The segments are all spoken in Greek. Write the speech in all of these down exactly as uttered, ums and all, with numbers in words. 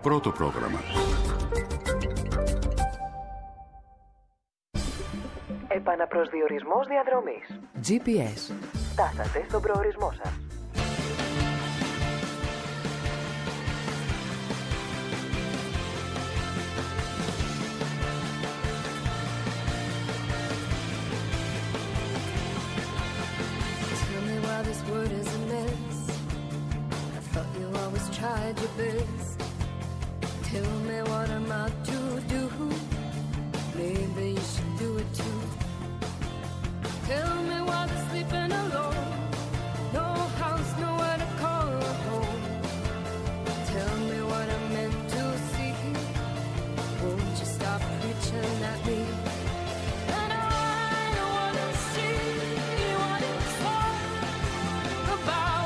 πρώτο πρόγραμμα. Επαναπροσδιορισμός διαδρομής. τζι πι ες. Φτάσατε στον προορισμό σας. Tried your best. Tell me what am I to do? Maybe you should do it too. Tell me why they're sleeping alone. No house, nowhere to call home. Tell me what I'm meant to see. Won't you stop preaching at me? And I wanna see what it's all about.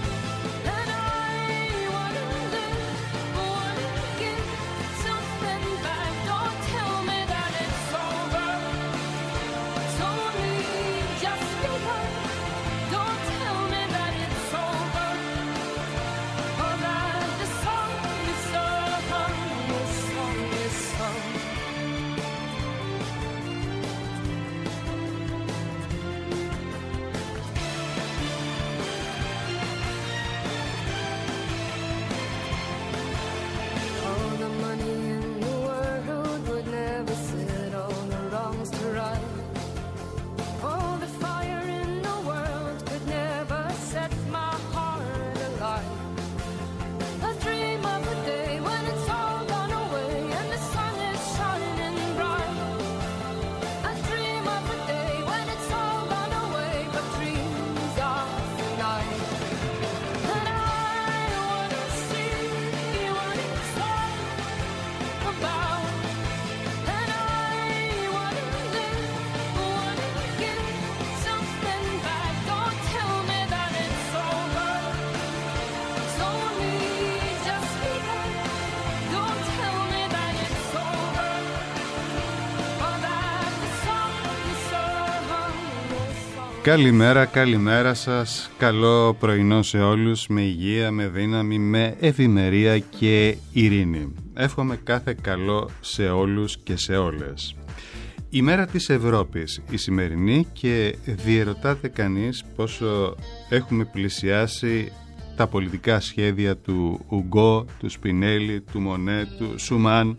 Καλημέρα, καλημέρα σας, καλό πρωινό σε όλους, με υγεία, με δύναμη, με ευημερία και ειρήνη. Εύχομαι κάθε καλό σε όλους και σε όλες. Η μέρα της Ευρώπης, η σημερινή, και διερωτάται κανείς πόσο έχουμε πλησιάσει τα πολιτικά σχέδια του Ουγκό, του Σπινέλη, του Μονέ, του Σουμάν.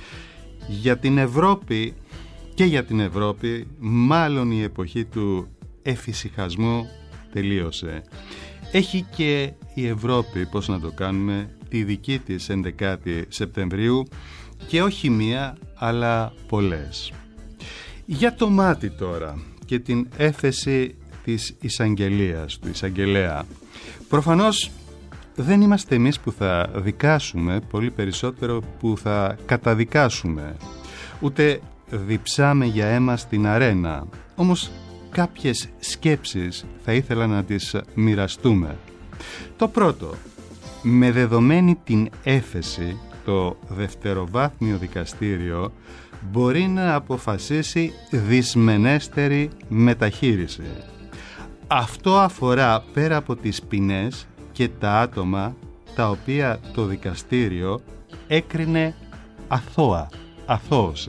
Για την Ευρώπη και για την Ευρώπη, μάλλον η εποχή του εφησυχασμού τελείωσε. Έχει και η Ευρώπη, πώς να το κάνουμε, τη δική της ενδεκάτη Σεπτεμβρίου, και όχι μία αλλά πολλές. Για το μάτι τώρα και την έφεση της εισαγγελίας, του εισαγγελέα. Προφανώς δεν είμαστε εμείς που θα δικάσουμε, πολύ περισσότερο που θα καταδικάσουμε. Ούτε διψάμε για αίμα στην αρένα. Όμως κάποιες σκέψεις θα ήθελα να τις μοιραστούμε. Το πρώτο, με δεδομένη την έφεση, το δευτεροβάθμιο δικαστήριο μπορεί να αποφασίσει δυσμενέστερη μεταχείριση. Αυτό αφορά, πέρα από τις ποινές, και τα άτομα τα οποία το δικαστήριο έκρινε αθώα, αθώωσε.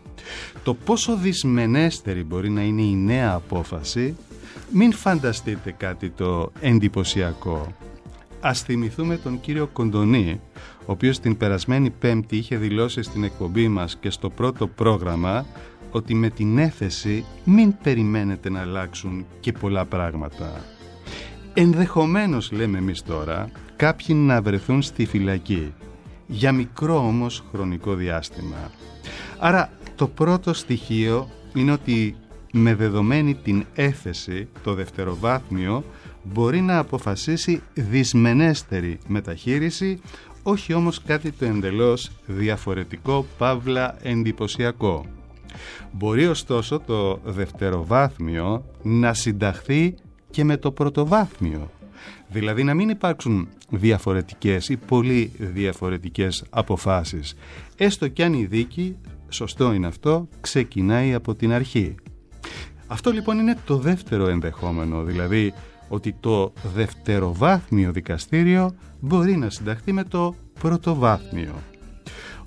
Το πόσο δυσμενέστερη μπορεί να είναι η νέα απόφαση, μην φανταστείτε κάτι το εντυπωσιακό. Ας θυμηθούμε τον κύριο Κοντονή, ο οποίος την περασμένη Πέμπτη είχε δηλώσει στην εκπομπή μας και στο πρώτο πρόγραμμα ότι με την έφεση μην περιμένετε να αλλάξουν και πολλά πράγματα. Ενδεχομένως, λέμε εμείς τώρα, κάποιοι να βρεθούν στη φυλακή, για μικρό όμως χρονικό διάστημα. Άρα το πρώτο στοιχείο είναι ότι με δεδομένη την έφεση, το δευτεροβάθμιο μπορεί να αποφασίσει δυσμενέστερη μεταχείριση, όχι όμως κάτι το εντελώς διαφορετικό, παύλα εντυπωσιακό. Μπορεί ωστόσο το δευτεροβάθμιο να συνταχθεί και με το πρωτοβάθμιο, δηλαδή να μην υπάρξουν διαφορετικές ή πολύ διαφορετικές αποφάσεις, έστω κι αν η δίκη, σωστό είναι αυτό, ξεκινάει από την αρχή. Αυτό λοιπόν είναι το δεύτερο ενδεχόμενο, δηλαδή ότι το δευτεροβάθμιο δικαστήριο μπορεί να συνταχθεί με το πρωτοβάθμιο.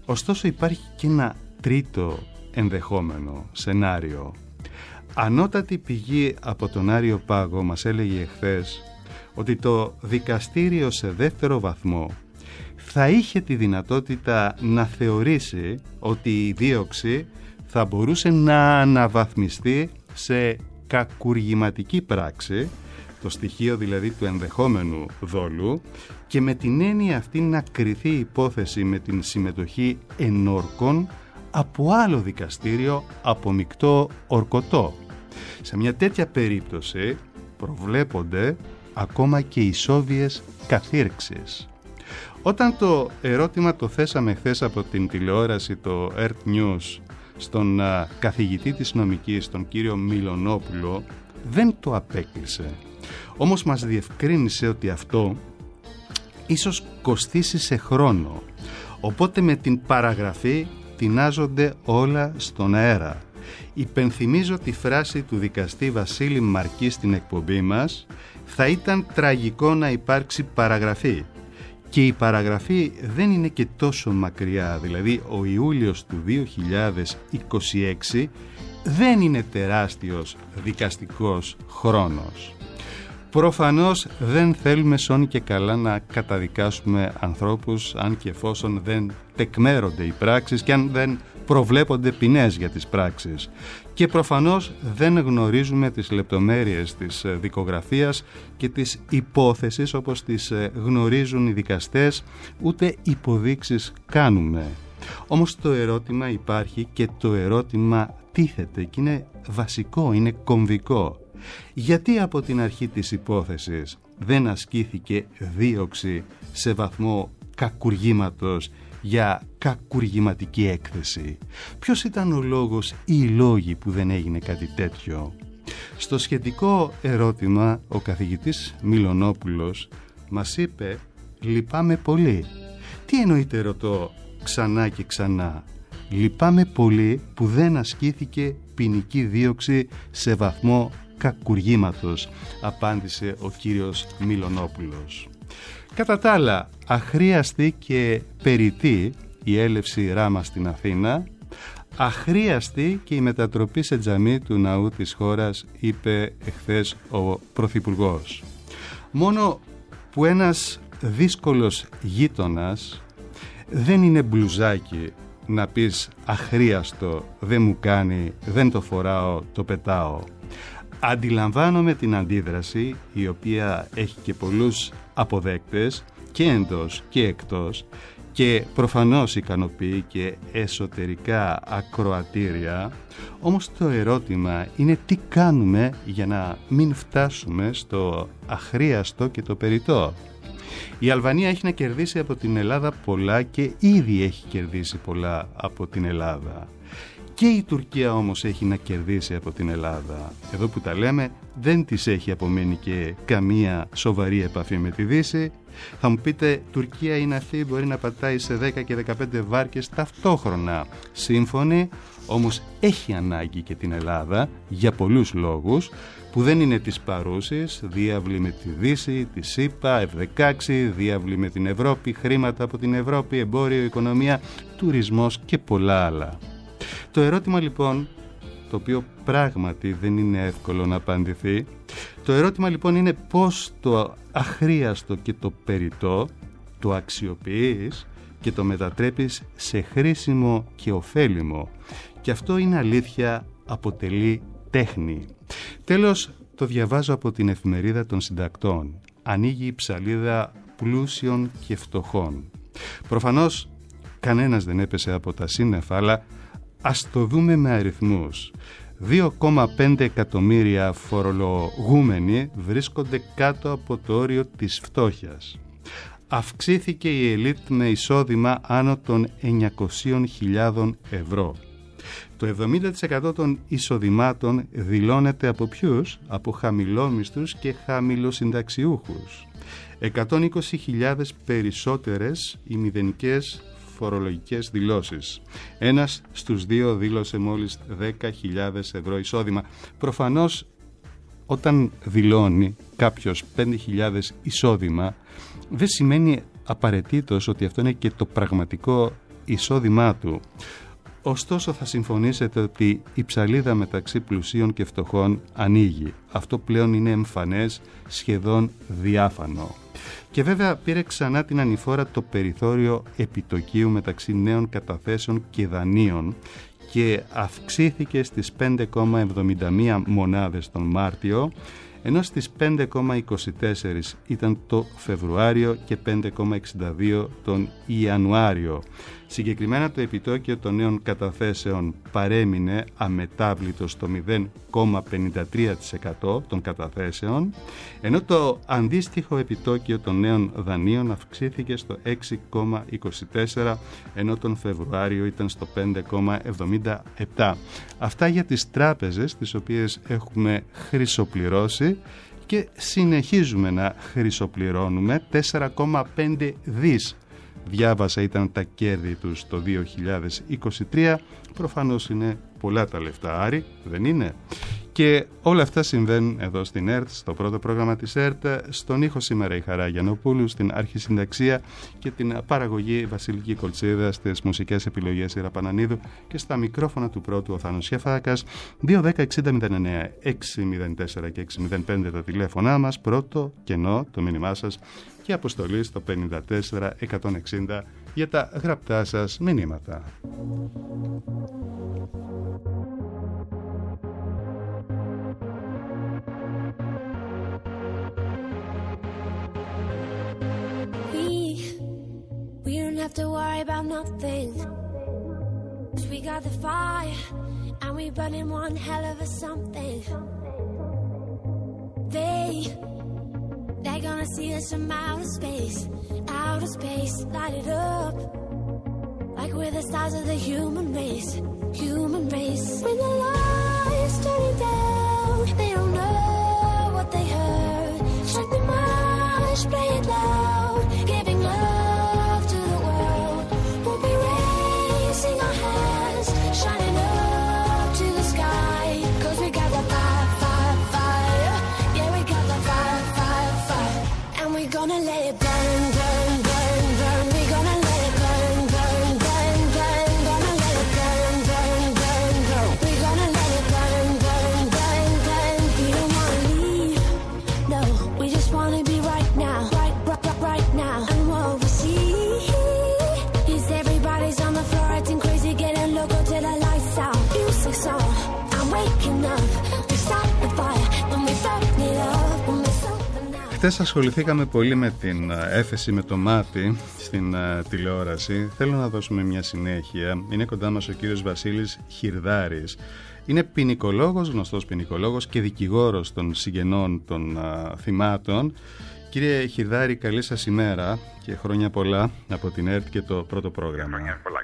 Ωστόσο υπάρχει και ένα τρίτο ενδεχόμενο σενάριο. Ανώτατη πηγή από τον Άριο Πάγο μας έλεγε εχθές ότι το δικαστήριο σε δεύτερο βαθμό θα είχε τη δυνατότητα να θεωρήσει ότι η δίωξη θα μπορούσε να αναβαθμιστεί σε κακουργηματική πράξη, το στοιχείο δηλαδή του ενδεχόμενου δόλου, και με την έννοια αυτή να κριθεί η υπόθεση με την συμμετοχή ενόρκων από άλλο δικαστήριο από μεικτό ορκωτό. Σε μια τέτοια περίπτωση προβλέπονται ακόμα και ισόβιες καθήρξεις. Όταν το ερώτημα το θέσαμε χθες από την τηλεόραση, το Earth News, στον α, καθηγητή της νομικής, τον κύριο Μιλονόπουλο, δεν το απέκλεισε. Όμως μας διευκρίνησε ότι αυτό ίσως κοστίσει σε χρόνο. Οπότε με την παραγραφή τεινάζονται όλα στον αέρα. Υπενθυμίζω τη φράση του δικαστή Βασίλη Μαρκή στην εκπομπή μας: θα ήταν τραγικό να υπάρξει παραγραφή. Και η παραγραφή δεν είναι και τόσο μακριά, δηλαδή ο Ιούλιος του δύο χιλιάδες είκοσι έξι δεν είναι τεράστιος δικαστικός χρόνος. Προφανώς δεν θέλουμε σώνει και καλά να καταδικάσουμε ανθρώπους αν και εφόσον δεν τεκμέρονται οι πράξεις και αν δεν προβλέπονται ποινές για τις πράξεις. Και προφανώς δεν γνωρίζουμε τις λεπτομέρειες της δικογραφίας και της υπόθεσης όπως τις γνωρίζουν οι δικαστές, ούτε υποδείξεις κάνουμε. Όμως το ερώτημα υπάρχει και το ερώτημα τίθεται και είναι βασικό, είναι κομβικό. Γιατί από την αρχή της υπόθεσης δεν ασκήθηκε δίωξη σε βαθμό κακουργήματος για κακουργηματική έκθεση? Ποιος ήταν ο λόγος ή οι λόγοι που δεν έγινε κάτι τέτοιο? Στο σχετικό ερώτημα ο καθηγητής Μιλονόπουλος μας είπε: λυπάμαι πολύ. Τι εννοείται, ρωτώ ξανά και ξανά? Λυπάμαι πολύ που δεν ασκήθηκε ποινική δίωξη σε βαθμό κακουργήματος, απάντησε ο κύριος Μιλονόπουλος. Κατά τα άλλα, αχρίαστη και περιττή η έλευση Ράμα στην Αθήνα, αχρίαστη και η μετατροπή σε τζαμί του ναού της χώρας, είπε εχθές ο Πρωθυπουργός. Μόνο που ένας δύσκολος γείτονας δεν είναι μπλουζάκι να πεις αχρίαστο, δεν μου κάνει, δεν το φοράω, το πετάω. Αντιλαμβάνομαι την αντίδραση, η οποία έχει και πολλούς αποδέκτες και εντός και εκτός και προφανώς ικανοποιεί και εσωτερικά ακροατήρια, όμως το ερώτημα είναι τι κάνουμε για να μην φτάσουμε στο αχρίαστο και το περιττό. Η Αλβανία έχει να κερδίσει από την Ελλάδα πολλά και ήδη έχει κερδίσει πολλά από την Ελλάδα. Και η Τουρκία όμως έχει να κερδίσει από την Ελλάδα. Εδώ που τα λέμε δεν της έχει απομείνει και καμία σοβαρή επαφή με τη Δύση. Θα μου πείτε, Τουρκία είναι αυτή, μπορεί να πατάει σε δέκα και δεκαπέντε βάρκες ταυτόχρονα. Σύμφωνοι, όμως έχει ανάγκη και την Ελλάδα για πολλούς λόγους που δεν είναι της παρούσης, διάβλη με τη Δύση, τη ΣΥΠΑ, εφ δεκαέξι, διάβλη με την Ευρώπη, χρήματα από την Ευρώπη, εμπόριο, οικονομία, τουρισμός και πολλά άλλα. Το ερώτημα λοιπόν, το οποίο πράγματι δεν είναι εύκολο να απαντηθεί, το ερώτημα λοιπόν είναι πώς το αχρίαστο και το περιττό το αξιοποιείς και το μετατρέπεις σε χρήσιμο και ωφέλιμο. Και αυτό είναι αλήθεια, αποτελεί τέχνη. Τέλος, το διαβάζω από την εφημερίδα των συντακτών. Ανοίγει η ψαλίδα πλούσιων και φτωχών. Προφανώς κανένας δεν έπεσε από τα σύννεφα, αλλά ας το δούμε με αριθμούς. δύο κόμμα πέντε εκατομμύρια φορολογούμενοι βρίσκονται κάτω από το όριο της φτώχειας. Αυξήθηκε η ελίτ με εισόδημα άνω των εννιακόσιες χιλιάδες ευρώ. Το εβδομήντα τοις εκατό των εισοδημάτων δηλώνεται από ποιους? Από χαμηλόμισθους και χαμηλοσυνταξιούχους. εκατόν είκοσι χιλιάδες περισσότερες οι μηδενικές φορολογικές δηλώσεις. Ένας στους δύο δήλωσε μόλις δέκα χιλιάδες ευρώ εισόδημα. Προφανώς όταν δηλώνει κάποιος πέντε χιλιάδες εισόδημα δεν σημαίνει απαραίτητος ότι αυτό είναι και το πραγματικό εισόδημά του. Ωστόσο θα συμφωνήσετε ότι η ψαλίδα μεταξύ πλουσίων και φτωχών ανοίγει. Αυτό πλέον είναι εμφανές, σχεδόν διάφανο. Και βέβαια πήρε ξανά την ανηφόρα το περιθώριο επιτοκίου μεταξύ νέων καταθέσεων και δανείων και αυξήθηκε στις πέντε κόμμα εβδομήντα μία μονάδες τον Μάρτιο, ενώ στις πέντε κόμμα είκοσι τέσσερα ήταν το Φεβρουάριο και πέντε κόμμα εξήντα δύο τον Ιανουάριο. Συγκεκριμένα το επιτόκιο των νέων καταθέσεων παρέμεινε αμετάβλητο στο μηδέν κόμμα πενήντα τρία τοις εκατό των καταθέσεων, ενώ το αντίστοιχο επιτόκιο των νέων δανείων αυξήθηκε στο έξι κόμμα είκοσι τέσσερα, ενώ τον Φεβρουάριο ήταν στο πέντε κόμμα εβδομήντα επτά. Αυτά για τις τράπεζες, τις οποίες έχουμε χρυσοπληρώσει και συνεχίζουμε να χρυσοπληρώνουμε. Τέσσερα κόμμα πέντε δις διάβασα ήταν τα κέρδη τους το δύο χιλιάδες είκοσι τρία. Προφανώς είναι πολλά τα λεφτά, Άρη, δεν είναι? Και όλα αυτά συμβαίνουν εδώ στην ΕΡΤ, στο πρώτο πρόγραμμα της ΕΡΤ. Στον ήχο σήμερα η Χαρά Γιαννοπούλου, στην αρχισυνταξία και την παραγωγή Βασιλική Κολτσίδα, στις μουσικές επιλογές Ήρα Πανανίδου και στα μικρόφωνα του πρώτου ο Θάνος Σιαφάκας. Δύο δέκα εξήντα μηδέν εννέα έξι μηδέν τέσσερα και έξι μηδέν πέντε τα τηλέφωνά μας, πρώτο κενό το μήνυμά σας και αποστολή στο πενήντα τέσσερα εκατόν εξήντα για τα γραπτά σας μηνύματα. We don't have to worry about nothing, 'cause we got the fire and we burning one hell of a something. They, they're gonna see us from outer space, outer space, light it up like we're the stars of the human race, human race. When the lights turning down, they don't know what they heard. Strike the march, play it loud, giving love to the world. We'll be raising our hands, shining up to the sky, 'cause we got the fire, fire, fire. Yeah, we got the fire, fire, fire. And we're gonna let it burn, burn, burn, burn. We're gonna let it burn, burn, burn, burn. Gonna let it burn, burn, burn, burn. We're gonna let it burn, burn, burn, burn. We don't wanna leave, no, we just wanna be right now, right, right, right, right now. And what we see is everybody's on the floor acting crazy, getting loco till the lights out. Music's on, I'm waking up. We start the fire, when we burn it up, when we start the night. Χθες ασχοληθήκαμε πολύ με την έφεση με το μάτι στην uh, τηλεόραση. Θέλω να δώσουμε μια συνέχεια. Είναι κοντά μας ο κύριος Βασίλης Χυρδάρης. Είναι ποινικολόγος, γνωστός ποινικολόγος και δικηγόρος των συγγενών των uh, θυμάτων. Κύριε Χυρδάρη, καλή σας ημέρα και χρόνια πολλά από την ΕΡΤ και το πρώτο πρόγραμμα. Χρόνια πολλά.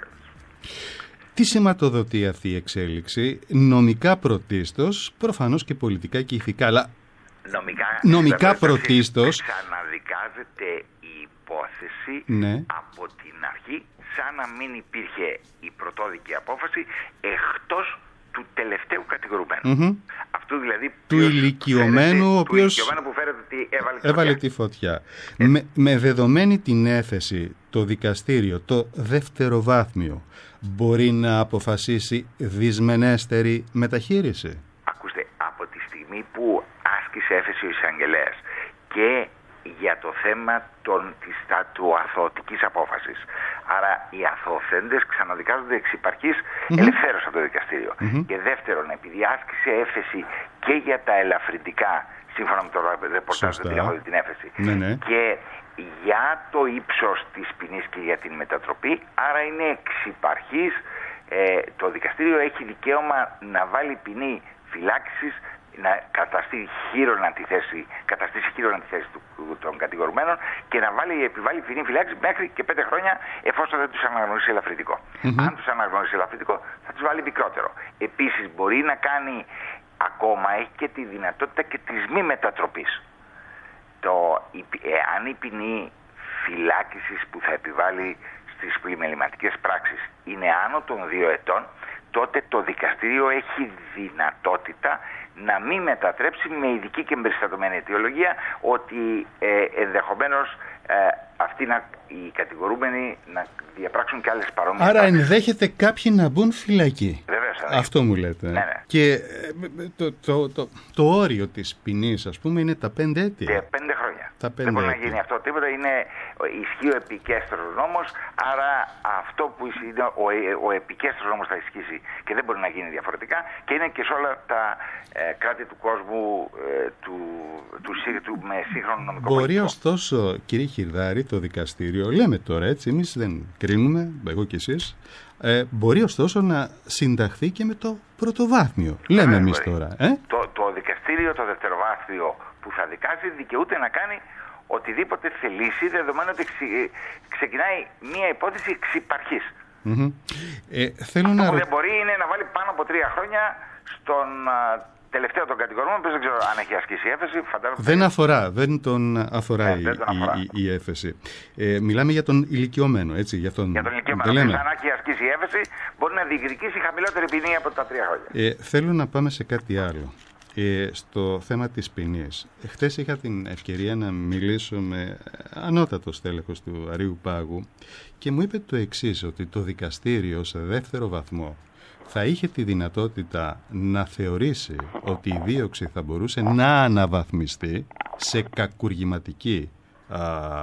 Τι σηματοδοτεί αυτή η εξέλιξη? Νομικά πρωτίστως, προφανώς και πολιτικά και ηθικά, αλλά νομικά, νομικά πρωτίστως ξαναδικάζεται η υπόθεση, ναι, από την αρχή, σαν να μην υπήρχε η πρωτόδικη απόφαση εκτός του τελευταίου κατηγορουμένου. Mm-hmm. Αυτού δηλαδή του ηλικιωμένου, ο οποίος που φέρεται ότι έβαλε τη έβαλε φωτιά. Τη φωτιά. Ε. Με, με δεδομένη την έφεση, το δικαστήριο, το δευτεροβάθμιο, μπορεί να αποφασίσει δυσμενέστερη μεταχείριση? Ακούστε, από τη στιγμή που άσκησε έφεση ο εισαγγελέας και για το θέμα των, της, του αθωωτικής απόφασης. Άρα οι αθωωθέντες ξαναδικάζονται εξ υπαρχής mm-hmm. ελευθέρως από το δικαστήριο. Mm-hmm. Και δεύτερον, επειδή άσκησε έφεση και για τα ελαφρυντικά, σύμφωνα με το ρεπορτάζ, δεν είχα δει την έφεση, ναι, ναι. και για το ύψος της ποινής και για την μετατροπή, άρα είναι εξ υπαρχής, ε, το δικαστήριο έχει δικαίωμα να βάλει ποινή φυλάκισης, να καταστήσει χείρον αντιθέση, καταστήσει χείρον αντιθέση του, των κατηγορουμένων και να βάλει, επιβάλλει ποινή φυλάξη μέχρι και πέντε χρόνια εφόσον δεν τους αναγνωρίσει ελαφρυντικό. Mm-hmm. Αν τους αναγνωρίσει ελαφρυντικό θα τους βάλει μικρότερο. Επίσης μπορεί να κάνει ακόμα, έχει και τη δυνατότητα και της μη μετατροπής. Το, εάν η ποινή φυλάκισης που θα επιβάλλει στις πλημεληματικές πράξεις είναι άνω των δύο ετών, τότε το δικαστήριο έχει δυνατότητα να μην μετατρέψει με ειδική και εμπεριστατωμένη αιτιολογία ότι ε, ενδεχομένως ε, αυτοί να, οι κατηγορούμενοι να διαπράξουν και άλλες παρόμοιες. Άρα πράξεις. ενδέχεται κάποιοι να μπουν φυλακή. Βεβαίως, αυτό μου λέτε. Ναι, ναι. Και το, το, το, το όριο της ποινής, ας πούμε, είναι τα πέντε έτη. Και πέντε χρόνια. Τα πέντε Δεν μπορεί έτη. να γίνει αυτό τίποτα. Είναι ισχύει ο επικέστερος νόμος, άρα αυτό που είναι ο, ο επικέστερος νόμος θα ισχύσει και δεν μπορεί να γίνει διαφορετικά και είναι και σε όλα τα ε, κράτη του κόσμου ε, του, του, του, του, με σύγχρονο νομικό Μπορεί πολιτικό. ωστόσο, κύριε Χυρδάρη, το δικαστήριο, λέμε τώρα έτσι, εμείς δεν κρίνουμε, εγώ και εσείς, ε, μπορεί ωστόσο να συνταχθεί και με το πρωτοβάθμιο. Λέμε Ε, εμείς μπορεί. τώρα. Ε? Το, το δικαστήριο, το δευτεροβάθμιο που θα δικάσει δικαιούται να κάνει οτιδήποτε θελήσει, δεδομένου ότι ξε- ξεκινάει μία υπόθεση εξ υπαρχής. Mm-hmm. Ε, θέλω Αυτό να που ρω... δεν μπορεί είναι να βάλει πάνω από τρία χρόνια στον α, τελευταίο των κατηγορούμενων, που δεν ξέρω αν έχει ασκήσει έφεση. Φαντάζομαι... Δεν αφορά, δεν τον αφορά, Ναι, η, δεν τον αφορά. η, η, η έφεση. Ε, μιλάμε για τον ηλικιωμένο, έτσι, για τον, Για τον ηλικιωμένο, δεν λέμε. αν έχει ασκήσει έφεση, μπορεί να διεκδικήσει χαμηλότερη ποινή από τα τρία χρόνια. Ε, θέλω να πάμε σε κάτι άλλο. Ε, στο θέμα της ποινής. Χτες είχα την ευκαιρία να μιλήσω με ανώτατο στέλεχος του Αρείου Πάγου και μου είπε το εξής, ότι το δικαστήριο σε δεύτερο βαθμό θα είχε τη δυνατότητα να θεωρήσει ότι η δίωξη θα μπορούσε να αναβαθμιστεί σε κακουργηματική α,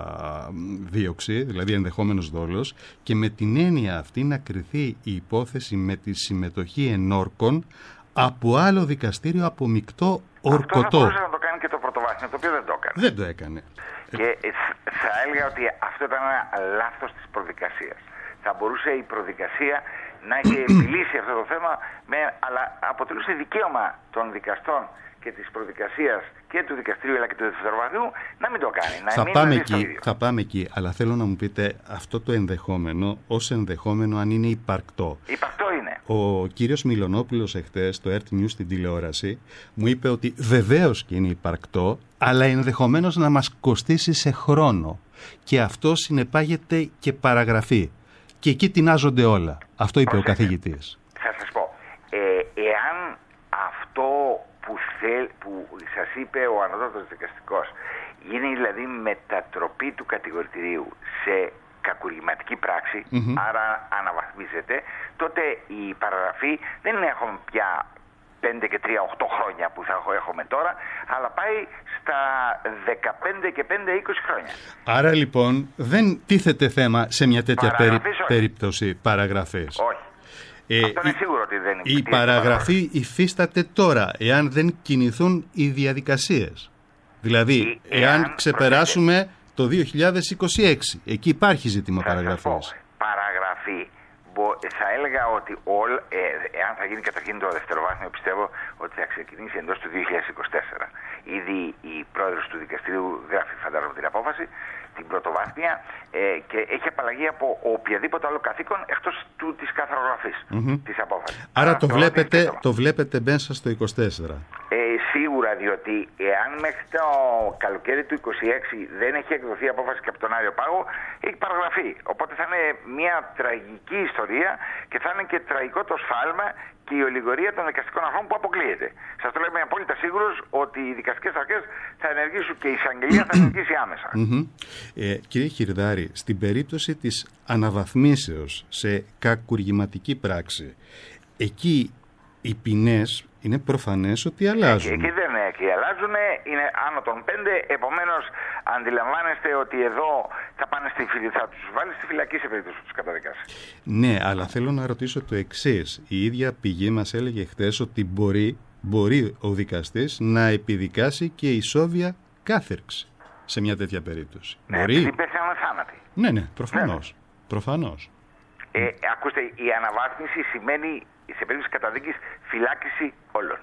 δίωξη, δηλαδή ενδεχόμενος δόλος, και με την έννοια αυτή να κριθεί η υπόθεση με τη συμμετοχή ενόρκων από άλλο δικαστήριο, από μεικτό ορκωτό. Αυτό θα μπορούσε να το κάνει και το πρωτοβάθμιο, το οποίο δεν το έκανε. Δεν το έκανε. Και θα έλεγα ότι αυτό ήταν ένα λάθος της προδικασίας. Θα μπορούσε η προδικασία να έχει επιλύσει αυτό το θέμα, με, αλλά αποτελούσε δικαίωμα των δικαστών και της προδικασίας και του δικαστηρίου αλλά και του δευτεροβαθμίου να μην το κάνει. Να Θα μην πάμε, είναι στο εκεί, ίδιο. θα πάμε εκεί, αλλά θέλω να μου πείτε αυτό το ενδεχόμενο ως ενδεχόμενο αν είναι υπαρκτό. Υπαρκτό είναι. Ο κύριος Μιλονόπουλος εχθές στο Earth News στην τηλεόραση μου είπε ότι βεβαίως και είναι υπαρκτό, αλλά ενδεχομένως να μας κοστίσει σε χρόνο. Και αυτό συνεπάγεται και παραγραφή. Και εκεί τεινάζονται όλα. Αυτό είπε Προσέξτε. ο καθηγητής. Θα σας πω, ε, εάν αυτό που, θέλ, που σας είπε ο ανώτατος δικαστικός γίνει δηλαδή μετατροπή του κατηγορητηρίου σε κακουργηματική πράξη, Mm-hmm. άρα αναβαθμίζεται, τότε η παραγραφή δεν είναι έχουμε πια πέντε και τρία, οκτώ χρόνια που θα έχουμε τώρα, αλλά πάει στα δεκαπέντε και πέντε, είκοσι χρόνια. Άρα λοιπόν δεν τίθεται θέμα σε μια τέτοια περί, Παραγραφής, όχι. περίπτωση παραγραφής. Όχι. Ε, Αυτό είναι η- σίγουρο ότι δεν Η παραγραφή υφίσταται τώρα, εάν δεν κινηθούν οι διαδικασίες. Δηλαδή, Ή- εάν εάν ξεπεράσουμε το δύο χιλιάδες είκοσι έξι, εκεί υπάρχει ζήτημα Θα σας πω, παραγραφής. παραγραφή. Μπο- Θα έλεγα ότι όλ, ε, εάν θα γίνει καταρχήν το δευτεροβάθμιο, πιστεύω ότι θα ξεκινήσει εντός του δύο χιλιάδες είκοσι τέσσερα. Ήδη η πρόεδρος του δικαστηρίου γράφει, φαντάζομαι, την απόφαση, την πρωτοβάθμια, ε, και έχει απαλλαγή από οποιαδήποτε άλλο καθήκον εκτός του, της καθαρογραφής Μμμ. της απόφασης. Άρα το θεωρώ ότι βλέπετε, είναι το βλέπετε μέσα στο είκοσι τέσσερα. Ε, σίγουρα, διότι εάν μέχρι το καλοκαίρι του είκοσι έξι δεν έχει εκδοθεί απόφαση και από τον Άριο Πάγο, έχει παραγραφεί. Οπότε θα είναι μια τραγική ιστορία και θα είναι και τραγικό το σφάλμα και η ολιγορία των δικαστικών αρχών που αποκλείεται. Σας το λέω, είμαι απόλυτα σίγουρος ότι οι δικαστικές αρχές θα ενεργήσουν και η εισαγγελία θα ενεργήσει άμεσα. Μμμ. Ε, κύριε Χυρδάρη, στην περίπτωση της αναβαθμίσεως σε κακουργηματική πράξη, εκεί οι ποινές είναι προφανές ότι αλλάζουν. Εκεί δεν είναι, εκεί αλλάζουν, είναι άνω των πέντε, επομένως αντιλαμβάνεστε ότι εδώ θα, πάνε στη, φυλ- θα τους βάλει στη φυλακή σε περίπτωση που τους καταδικάσει. Ναι, αλλά θέλω να ρωτήσω το εξής. Η ίδια πηγή μας έλεγε χθες ότι μπορεί, μπορεί ο δικαστής να επιδικάσει και ισόβια κάθερξη σε μια τέτοια περίπτωση. Ναι, Μπορεί. επειδή πέθαναν θάνατοι. Ναι, ναι, προφανώς. Προφανώς. Ε, ακούστε, η αναβάθμιση σημαίνει σε περίπτωση καταδίκης φυλάκιση όλων.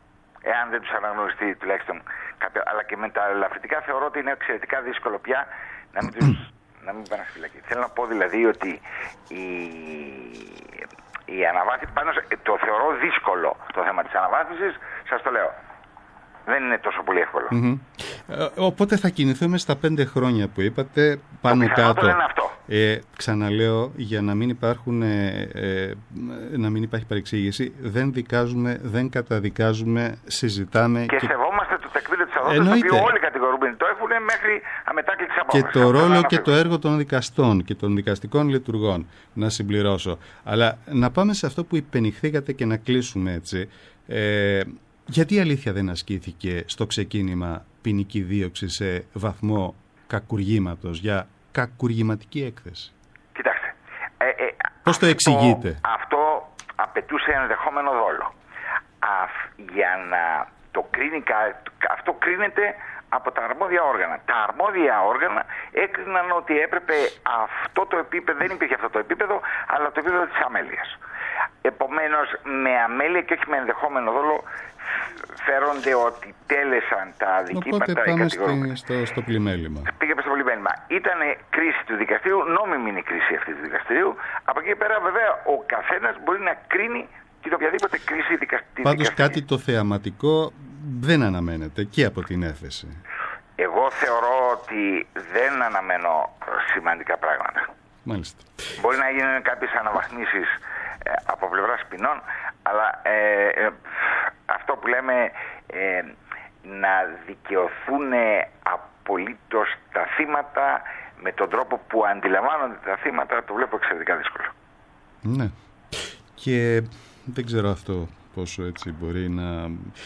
Εάν δεν τους αναγνωριστεί τουλάχιστον κάποιο. Αλλά και με τα ελαφρυτικά θεωρώ ότι είναι εξαιρετικά δύσκολο πια να μην, τους, να μην πάνε στη φυλακή. Θέλω να πω δηλαδή ότι η, η αναβάθμιση, πάνω σε, το θεωρώ δύσκολο το θέμα της αναβάθμισης, σας το λέω. Δεν είναι τόσο πολύ εύκολο. Mm-hmm. Ε, οπότε θα κινηθούμε στα πέντε χρόνια που είπατε, πάνω το κάτω. είναι αυτό. Ε, ξαναλέω, για να μην, υπάρχουν, ε, ε, να μην υπάρχει παρεξήγηση, δεν δικάζουμε, δεν καταδικάζουμε, συζητάμε. Και, και... σεβόμαστε το τεκμήριο της αδόλου το οποίο όλοι οι κατηγορούμενοι το έχουν μέχρι αμετάκλητη απόφαση. Και το ρόλο και το έργο των δικαστών και των δικαστικών λειτουργών, να συμπληρώσω. Αλλά να πάμε σε αυτό που υπενηχθήκατε και να κλείσουμε έτσι. Ε, γιατί η αλήθεια δεν ασκήθηκε στο ξεκίνημα ποινική δίωξη σε βαθμό κακουργήματος για κακουργηματική έκθεση? Κοιτάξτε. Ε, ε, Πώς το εξηγείτε? Αυτό, αυτό απαιτούσε ενδεχόμενο δόλο. Α, για να το κρίνει, αυτό κρίνεται από τα αρμόδια όργανα. Τα αρμόδια όργανα έκριναν ότι έπρεπε αυτό το επίπεδο, δεν υπήρχε αυτό το επίπεδο, αλλά το επίπεδο της αμέλειας. Επομένως, με αμέλεια και όχι με ενδεχόμενο δόλο, φέρονται ότι τέλεσαν τα αδικήματα. Οπότε πάμε στη, στο, στο πλημέλημα. Πήγαμε στο πλημέλημα. Ήταν κρίση του δικαστηρίου, νόμιμη είναι η κρίση αυτή του δικαστηρίου. Από εκεί πέρα, βέβαια, ο καθένας μπορεί να κρίνει και οποιαδήποτε κρίση δικαστηρίου. Πάντως κάτι το θεαματικό δεν αναμένεται και από την έφεση. Εγώ θεωρώ ότι δεν αναμένω σημαντικά πράγματα. Μάλιστα. Μπορεί να γίνουν κάποιες αναβαθμίσεις ε, από πλευράς ποινών, αλλά ε, ε, αυτό που λέμε ε, να δικαιωθούν απολύτως τα θύματα με τον τρόπο που αντιλαμβάνονται τα θύματα, το βλέπω εξαιρετικά δύσκολο. Ναι. Και δεν ξέρω αυτό πόσο έτσι μπορεί να...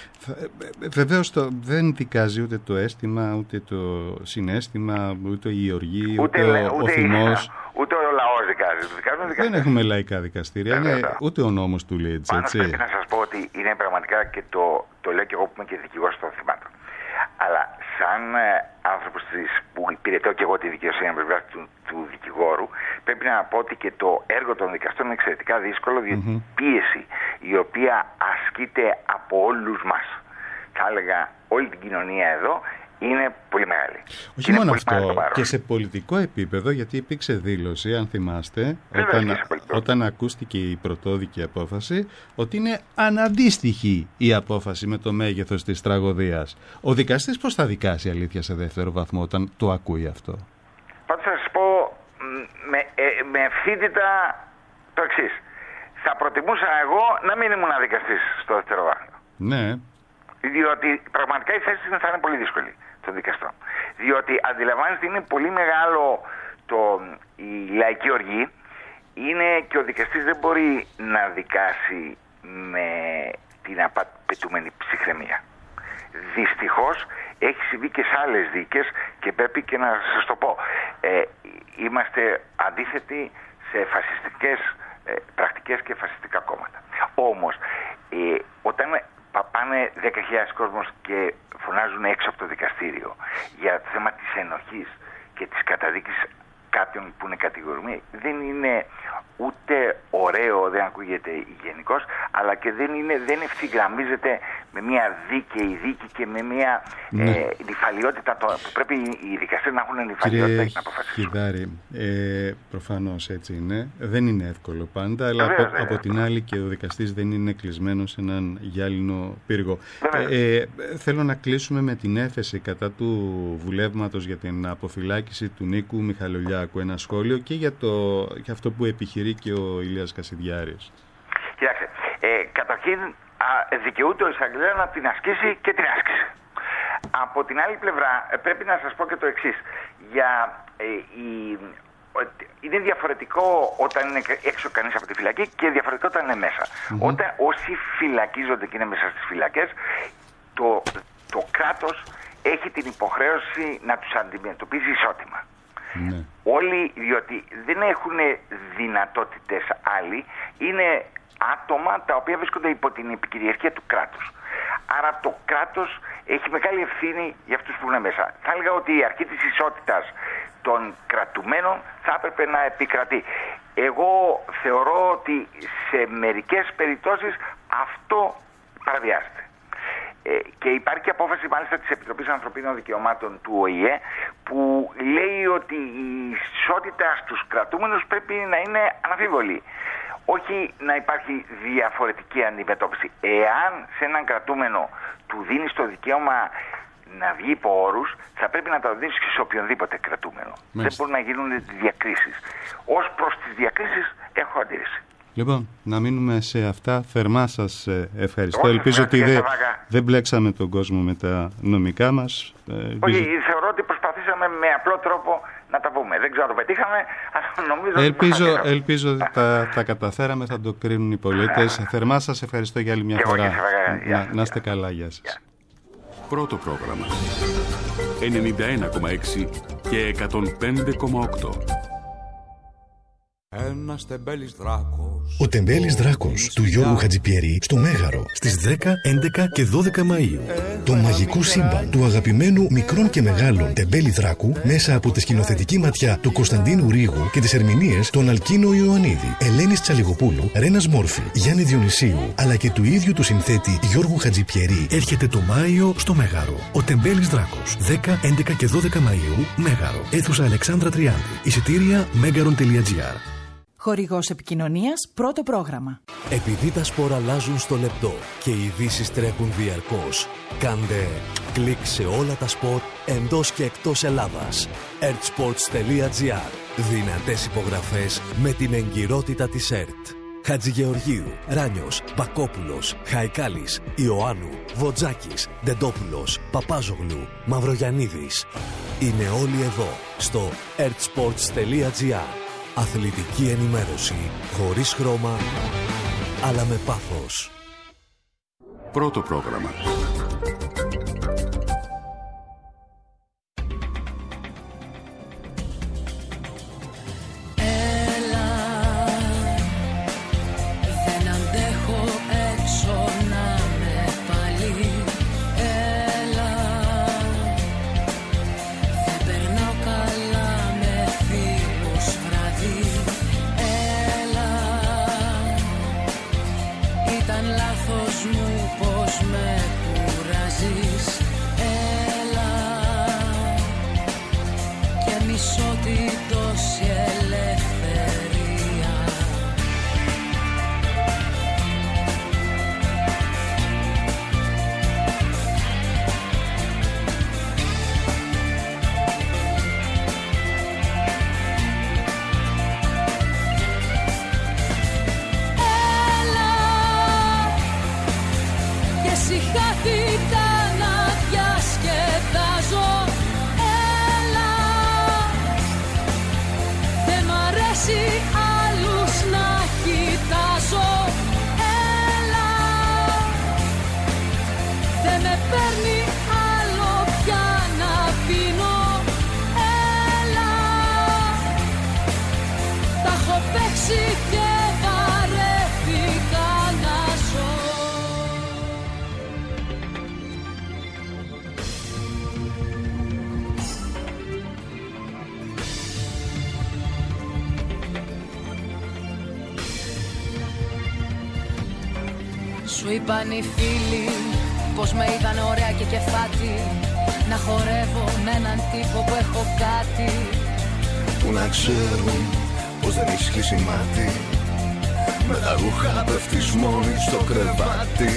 Βεβαίως το... δεν δικάζει ούτε το αίσθημα, ούτε το συναίσθημα, ούτε η οργή, ούτε, ούτε, ο, ούτε, ο θυμός. Ούτε ο λαός δικάζει. δικάζουν, δεν έχουμε λαϊκά δικαστήρια, είναι, ούτε ο νόμος του λέει έτσι. Πάνω πρέπει να σας πω ότι είναι πραγματικά, και το, το λέω και εγώ που είμαι και δικηγόρος των θυμάτων. Αλλά σαν ε, άνθρωπος της, που υπηρετώ και εγώ τη δικαιοσύνη από πλευρά του, του δικηγόρου, πρέπει να πω ότι και το έργο των δικαστών είναι εξαιρετικά δύσκολο, διότι η mm-hmm. πίεση η οποία ασκείται από όλους μας, θα έλεγα όλη την κοινωνία εδώ, είναι πολύ μεγάλη. Όχι μόνο αυτό, και σε πολιτικό επίπεδο, γιατί υπήρξε δήλωση, αν θυμάστε, όταν, όταν ακούστηκε η πρωτόδικη απόφαση, ότι είναι αναντίστοιχη η απόφαση με το μέγεθος της τραγωδίας. Ο δικαστής πώς θα δικάσει αλήθεια σε δεύτερο βαθμό όταν το ακούει αυτό? Πάντως θα σας πω με, ε, με ευθύτητα το εξής. Θα προτιμούσα εγώ να μην ήμουν δικαστής στο δεύτερο βαθμό. Ναι. Διότι πραγματικά η θέση θα είναι πολύ δύσκολη των δικαστών. Διότι αντιλαμβάνεστε, είναι πολύ μεγάλο το, η λαϊκή οργή, είναι και ο δικαστής δεν μπορεί να δικάσει με την απαιτούμενη ψυχραιμία. Δυστυχώς έχει συμβεί και σε άλλες δίκες και πρέπει και να σας το πω. Ε, είμαστε αντίθετοι σε φασιστικές ε, πρακτικές και φασιστικά κόμματα. Όμως, ε, όταν πάνε δέκα χιλιάδες κόσμος και φωνάζουν έξω από το δικαστήριο για το θέμα της ενοχής και της καταδίκης κάποιον που είναι κατηγορούμενοι, δεν είναι ούτε ωραίο, δεν ακούγεται γενικώς, αλλά και δεν, είναι, δεν ευθυγραμμίζεται με μια δίκαιη δίκη και με μια ναι. ε, νυφαλιότητα, το, που πρέπει οι δικαστές να έχουν νυφαλιότητα και να αποφασίσουν. Κύριε Χιδάρη, ε, προφανώς έτσι είναι. Δεν είναι εύκολο πάντα, αλλά Βεβαίως, από, από την άλλη και ο δικαστής δεν είναι κλεισμένος σε έναν γυάλινο πύργο. Ε, ε, θέλω να κλείσουμε με την έφεση κατά του βουλεύματος για την αποφυλάκηση του Νίκου Μιχαλολιάκου. Ένα σχόλιο και για, το, για αυτό που επιχειρεί και ο Ηλίας Κασιδιάρης. Κοιτάξτε, ε, καταρχήν α, δικαιούται ο εισαγγελέας να την ασκήσει και την άσκησε. Από την άλλη πλευρά ε, πρέπει να σας πω και το εξής. Για, ε, η, είναι διαφορετικό όταν είναι έξω κανείς από τη φυλακή και διαφορετικό όταν είναι μέσα. Mm-hmm. Όταν όσοι φυλακίζονται και είναι μέσα στις φυλακές, το, το κράτος έχει την υποχρέωση να τους αντιμετωπίζει ισότιμα. Ναι. Όλοι, διότι δεν έχουν δυνατότητες άλλοι, είναι άτομα τα οποία βρίσκονται υπό την επικυριαρχία του κράτους. Άρα το κράτος έχει μεγάλη ευθύνη για αυτούς που είναι μέσα. Θα έλεγα ότι η αρχή της ισότητας των κρατουμένων θα έπρεπε να επικρατεί. Εγώ θεωρώ ότι σε μερικές περιπτώσεις αυτό παραβιάζεται. Και υπάρχει και απόφαση μάλιστα της Επιτροπής Ανθρωπίνων Δικαιωμάτων του Ο Η Ε που λέει ότι η ισότητα στους κρατούμενους πρέπει να είναι αναμφίβολη. Όχι να υπάρχει διαφορετική αντιμετώπιση. Εάν σε έναν κρατούμενο του δίνεις το δικαίωμα να βγει υπό όρους, θα πρέπει να τα δίνεις και σε οποιονδήποτε κρατούμενο. Μάλιστα. Δεν μπορούν να γίνουν διακρίσεις. Ως προς τις διακρίσεις έχω αντίρρηση. Λοιπόν, να μείνουμε σε αυτά. Θερμά σας ευχαριστώ. Όχι, ελπίζω ότι δεν δε μπλέξαμε τον κόσμο με τα νομικά μας. Όχι, θεωρώ ότι προσπαθήσαμε με απλό τρόπο να τα πούμε. Δεν ξέρω, το πετύχαμε, αλλά νομίζω ελπίζω, ότι ελπίζω ότι τα, τα καταφέραμε, θα το κρίνουν οι πολίτες. Θερμά σας ευχαριστώ για άλλη μια φορά. Εγώ, να, να είστε καλά, γεια σας. Πρώτο πρόγραμμα ενενήντα ένα κόμμα έξι και εκατόν πέντε κόμμα οκτώ. Ένας τεμπέλης δράκος. Ο τεμπέλης δράκος του Γιώργου Χατζιπιερή στο Μέγαρο στις δέκα, έντεκα και δώδεκα Μαΐου. Το μαγικό σύμπαν του αγαπημένου μικρών και μεγάλων τεμπέλη δράκου μέσα από τη σκηνοθετική ματιά του Κωνσταντίνου Ρήγου και τις ερμηνείες των Αλκίνο Ιωαννίδη, Ελένης Τσαλιγοπούλου, Ρένας Μόρφη, Γιάννη Διονυσίου αλλά και του ίδιου του συνθέτη Γιώργου Χατζιπιερή έρχεται το Μάιο στο Μέγαρο. Ο τεμπέλης δράκος δέκα, έντεκα και δώδεκα Μαΐου, Μέγαρο. Αίθουσα Αλεξάνδρα τριάντη. Εισιτήρια μέγαρον τελεία τζι άρ. Χορηγός επικοινωνίας, πρώτο πρόγραμμα. Επειδή τα σπορ αλλάζουν στο λεπτό και οι ειδήσεις τρέχουν διαρκώς, κάντε κλικ σε όλα τα σπορ εντός και εκτός Ελλάδας. ερτ-σπορτς τελεία τζι άρ. Δυνατές υπογραφές με την εγκυρότητα της ΕΡΤ. Χατζηγεωργίου, Ράνιος, Μπακόπουλος, Χαϊκάλης, Ιωάννου, Βοτζάκης, Ντεντόπουλος, Παπάζογλου, Μαυρογιαννίδης. Είναι όλοι εδώ στο ερτ-σπορτς τελεία τζι άρ. Αθλητική ενημέρωση, χωρίς χρώμα, αλλά με πάθος. Πρώτο πρόγραμμα. Σου είπαν οι φίλοι πως με είδαν ωραία και κεφάτη, να χορεύω με έναν τύπο που έχω κάτι. Που να ξέρουν πως δεν έχεις κλείσει μάτι, με τα ρούχα πέφτεις μόνη στο κρεβάτι.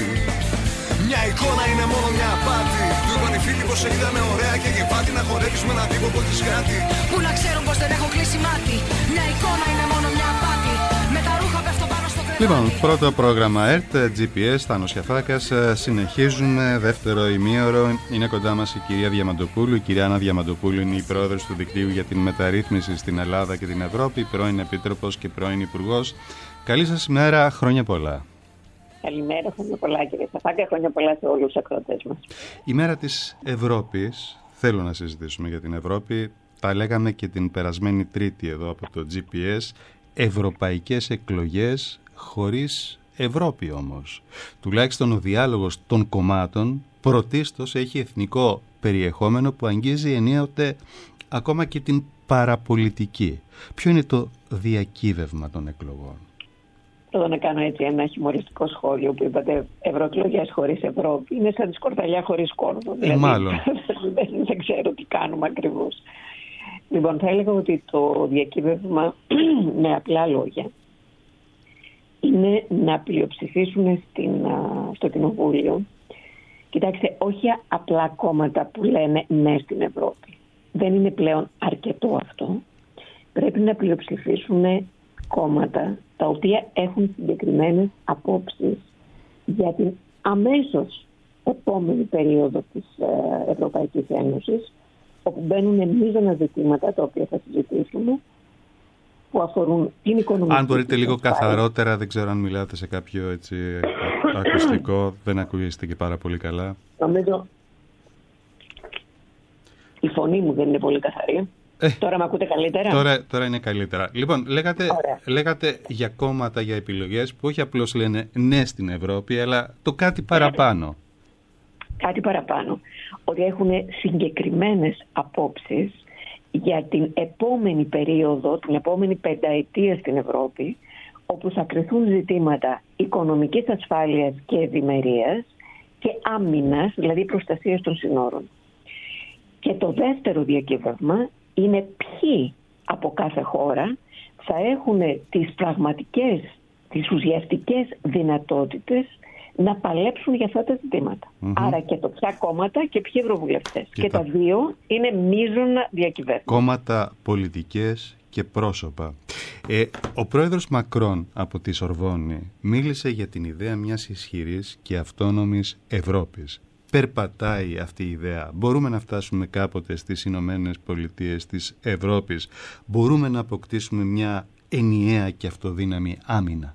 Μια εικόνα είναι μόνο μια απάτη. Του είπαν οι φίλοι πως σε είδανε ωραία και κεφάτη, να χορεύεις με έναν τύπο που έχεις κάτι. Που να ξέρουν πως δεν έχω κλείσει μάτι, μια εικόνα είναι μόνο μια απάτη. Με τα ρούχα πέφτω πάνω στο κρεβάτι. Λοιπόν, πρώτο πρόγραμμα ΕΡΤ, τζι πι ες, Θάνος Γιαφάκας. Συνεχίζουμε, δεύτερο ημίωρο. Είναι κοντά μας η κυρία Διαμαντοπούλου. Η κυρία Άννα Διαμαντοπούλου είναι η πρόεδρος του Δικτύου για την Μεταρρύθμιση στην Ελλάδα και την Ευρώπη, πρώην Επίτροπος και πρώην Υπουργός. Καλή σας ημέρα, χρόνια πολλά. Καλημέρα, χρόνια πολλά κύριε Γιαφάκα, χρόνια πολλά σε όλους τους ακροατές μας. Η μέρα της Ευρώπης, θέλω να συζητήσουμε για την Ευρώπη. Τα λέγαμε και την περασμένη Τρίτη εδώ από το τζι πι ες. Ευρωπαϊκές εκλογές χωρίς Ευρώπη όμως. Τουλάχιστον ο διάλογος των κομμάτων πρωτίστως έχει εθνικό περιεχόμενο που αγγίζει ενίοτε ακόμα και την παραπολιτική. Ποιο είναι το διακύβευμα των εκλογών? Εδώ να κάνω έτσι ένα χιουμοριστικό σχόλιο που είπατε ευρωεκλογές χωρίς Ευρώπη. Είναι σαν τη σκορδαλιά χωρίς κόρδο. Ε, δηλαδή, μάλλον. δεν, δεν ξέρω τι κάνουμε ακριβώς. Λοιπόν, θα έλεγα ότι το διακύβευμα με απλά λόγια είναι να πλειοψηφίσουν στην, στο Κοινοβούλιο. Κοιτάξτε, όχι απλά κόμματα που λένε ναι στην Ευρώπη. Δεν είναι πλέον αρκετό αυτό. Πρέπει να πλειοψηφίσουν κόμματα τα οποία έχουν συγκεκριμένες απόψεις για την αμέσως επόμενη περίοδο της ε, Ευρωπαϊκής Ένωσης, όπου μπαίνουν μείζωνα ζητήματα τα οποία θα συζητήσουμε, που αφορούν την οικονομική. Αν μπορείτε λίγο καθαρότερα, δεν ξέρω αν μιλάτε σε κάποιο έτσι ακουστικό, δεν ακούγεστε και πάρα πολύ καλά. Νομίζω η φωνή μου δεν είναι πολύ καθαρή. Ε, τώρα με ακούτε καλύτερα? Τώρα, τώρα είναι καλύτερα. Λοιπόν, λέγατε, λέγατε για κόμματα, για επιλογές που όχι απλώς λένε ναι στην Ευρώπη, αλλά το κάτι παραπάνω. Κάτι παραπάνω. Ότι έχουν συγκεκριμένες απόψεις για την επόμενη περίοδο, την επόμενη πενταετία στην Ευρώπη, όπου θα κρυθούν ζητήματα οικονομικής ασφάλειας και ευημερίας και άμυνας, δηλαδή προστασίας των συνόρων. Και το δεύτερο διακύβευμα είναι ποιοι από κάθε χώρα θα έχουν τις πραγματικές, τις ουσιαστικές δυνατότητες να παλέψουν για αυτά τα ζητήματα. Mm-hmm. Άρα και το ποια κόμματα και ποιοι ευρωβουλευτές. Και, και τα... τα δύο είναι μείζωνα διακυβέρνηση. Κόμματα, πολιτικές και πρόσωπα. Ε, ο πρόεδρος Μακρόν από τη Σορβόνη μίλησε για την ιδέα μιας ισχυρής και αυτόνομης Ευρώπης. Περπατάει αυτή η ιδέα? Μπορούμε να φτάσουμε κάποτε στις Ηνωμένες Πολιτείες της Ευρώπης? Μπορούμε να αποκτήσουμε μια ενιαία και αυτοδύναμη άμυνα?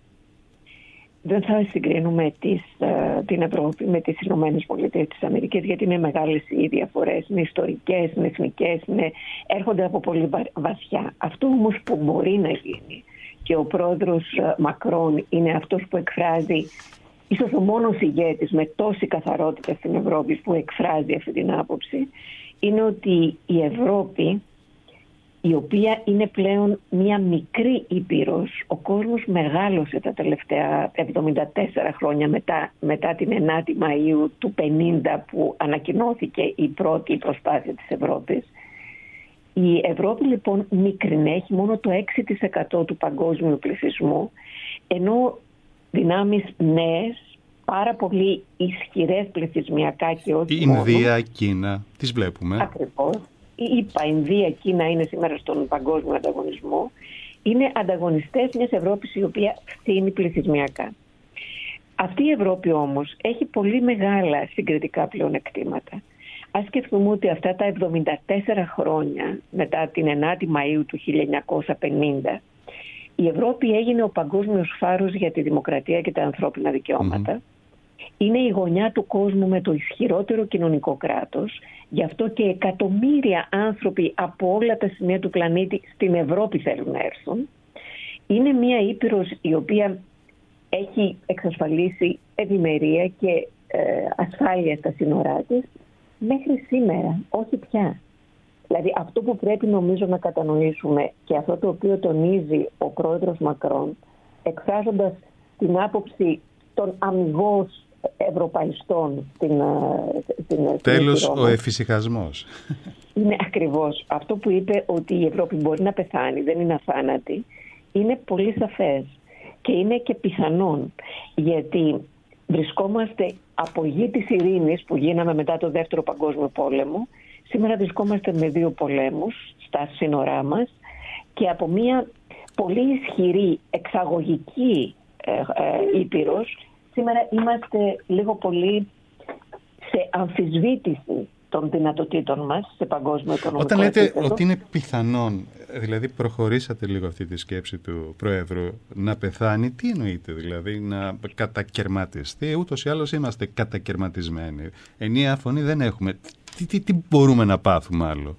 Δεν θα συγκρίνουμε τις, uh, την Ευρώπη με τις Ηνωμένες Πολιτείες της Αμερικής, γιατί είναι μεγάλες οι διαφορές, είναι ιστορικές, είναι εθνικές, είναι, έρχονται από πολύ βαθιά. Αυτό όμως που μπορεί να γίνει, και ο πρόεδρος uh, Μακρόν είναι αυτός που εκφράζει, ίσως ο μόνος ηγέτης με τόση καθαρότητα στην Ευρώπη που εκφράζει αυτή την άποψη, είναι ότι η Ευρώπη, η οποία είναι πλέον μια μικρή ήπειρος, ο κόσμος μεγάλωσε τα τελευταία εβδομήντα τέσσερα χρόνια μετά, μετά την ενάτη Μαΐου του πενήντα που ανακοινώθηκε η πρώτη προσπάθεια της Ευρώπης. Η Ευρώπη λοιπόν μικρινέχει μόνο το έξι τοις εκατό του παγκόσμιου πληθυσμού, ενώ δυνάμεις νέες, πάρα πολύ ισχυρές πληθυσμιακά και όχι η μόνο. Ινδία, Κίνα, τις βλέπουμε. Ακριβώς. Είπα, Ινδία, Κίνα είναι σήμερα στον παγκόσμιο ανταγωνισμό. Είναι ανταγωνιστές μιας Ευρώπης η οποία φθήνει πληθυσμιακά. Αυτή η Ευρώπη όμως έχει πολύ μεγάλα συγκριτικά πλεονεκτήματα. Ας σκεφτούμε ότι αυτά τα εβδομήντα τέσσερα χρόνια μετά την ενάτη Μαΐου του χίλια εννιακόσια πενήντα, η Ευρώπη έγινε ο παγκόσμιος φάρος για τη δημοκρατία και τα ανθρώπινα δικαιώματα. Mm-hmm. Είναι η γωνιά του κόσμου με το ισχυρότερο κοινωνικό κράτος. Γι' αυτό και εκατομμύρια άνθρωποι από όλα τα σημεία του πλανήτη στην Ευρώπη θέλουν να έρθουν. Είναι μια ήπειρος η οποία έχει εξασφαλίσει ευημερία και ε, ασφάλεια στα σύνορά της μέχρι σήμερα, όχι πια. Δηλαδή αυτό που πρέπει νομίζω να κατανοήσουμε και αυτό το οποίο τονίζει ο πρόεδρος Μακρόν, εκφράζοντας την άποψη των αμιγώς ευρωπαϊστών στην, στην τέλος στην ο εφησυχασμός. Είναι ακριβώς αυτό που είπε, ότι η Ευρώπη μπορεί να πεθάνει, δεν είναι αθάνατη. Είναι πολύ σαφές και είναι και πιθανόν, γιατί βρισκόμαστε από γη της ειρήνης που γίναμε μετά το δεύτερο παγκόσμιο πόλεμο. Σήμερα βρισκόμαστε με δύο πολέμους στα σύνορά μας και από μια πολύ ισχυρή εξαγωγική ε, ε, ήπειρος. Σήμερα είμαστε λίγο πολύ σε αμφισβήτηση των δυνατοτήτων μας σε παγκόσμιο οικονομικό Όταν λέτε επίπεδο. ότι είναι πιθανόν, δηλαδή προχωρήσατε λίγο αυτή τη σκέψη του Προέδρου, να πεθάνει, τι εννοείτε δηλαδή, να κατακερματιστεί? Ούτως ή άλλως είμαστε κατακερματισμένοι. Ενιαία φωνή δεν έχουμε. Τι, τι, τι μπορούμε να πάθουμε άλλο?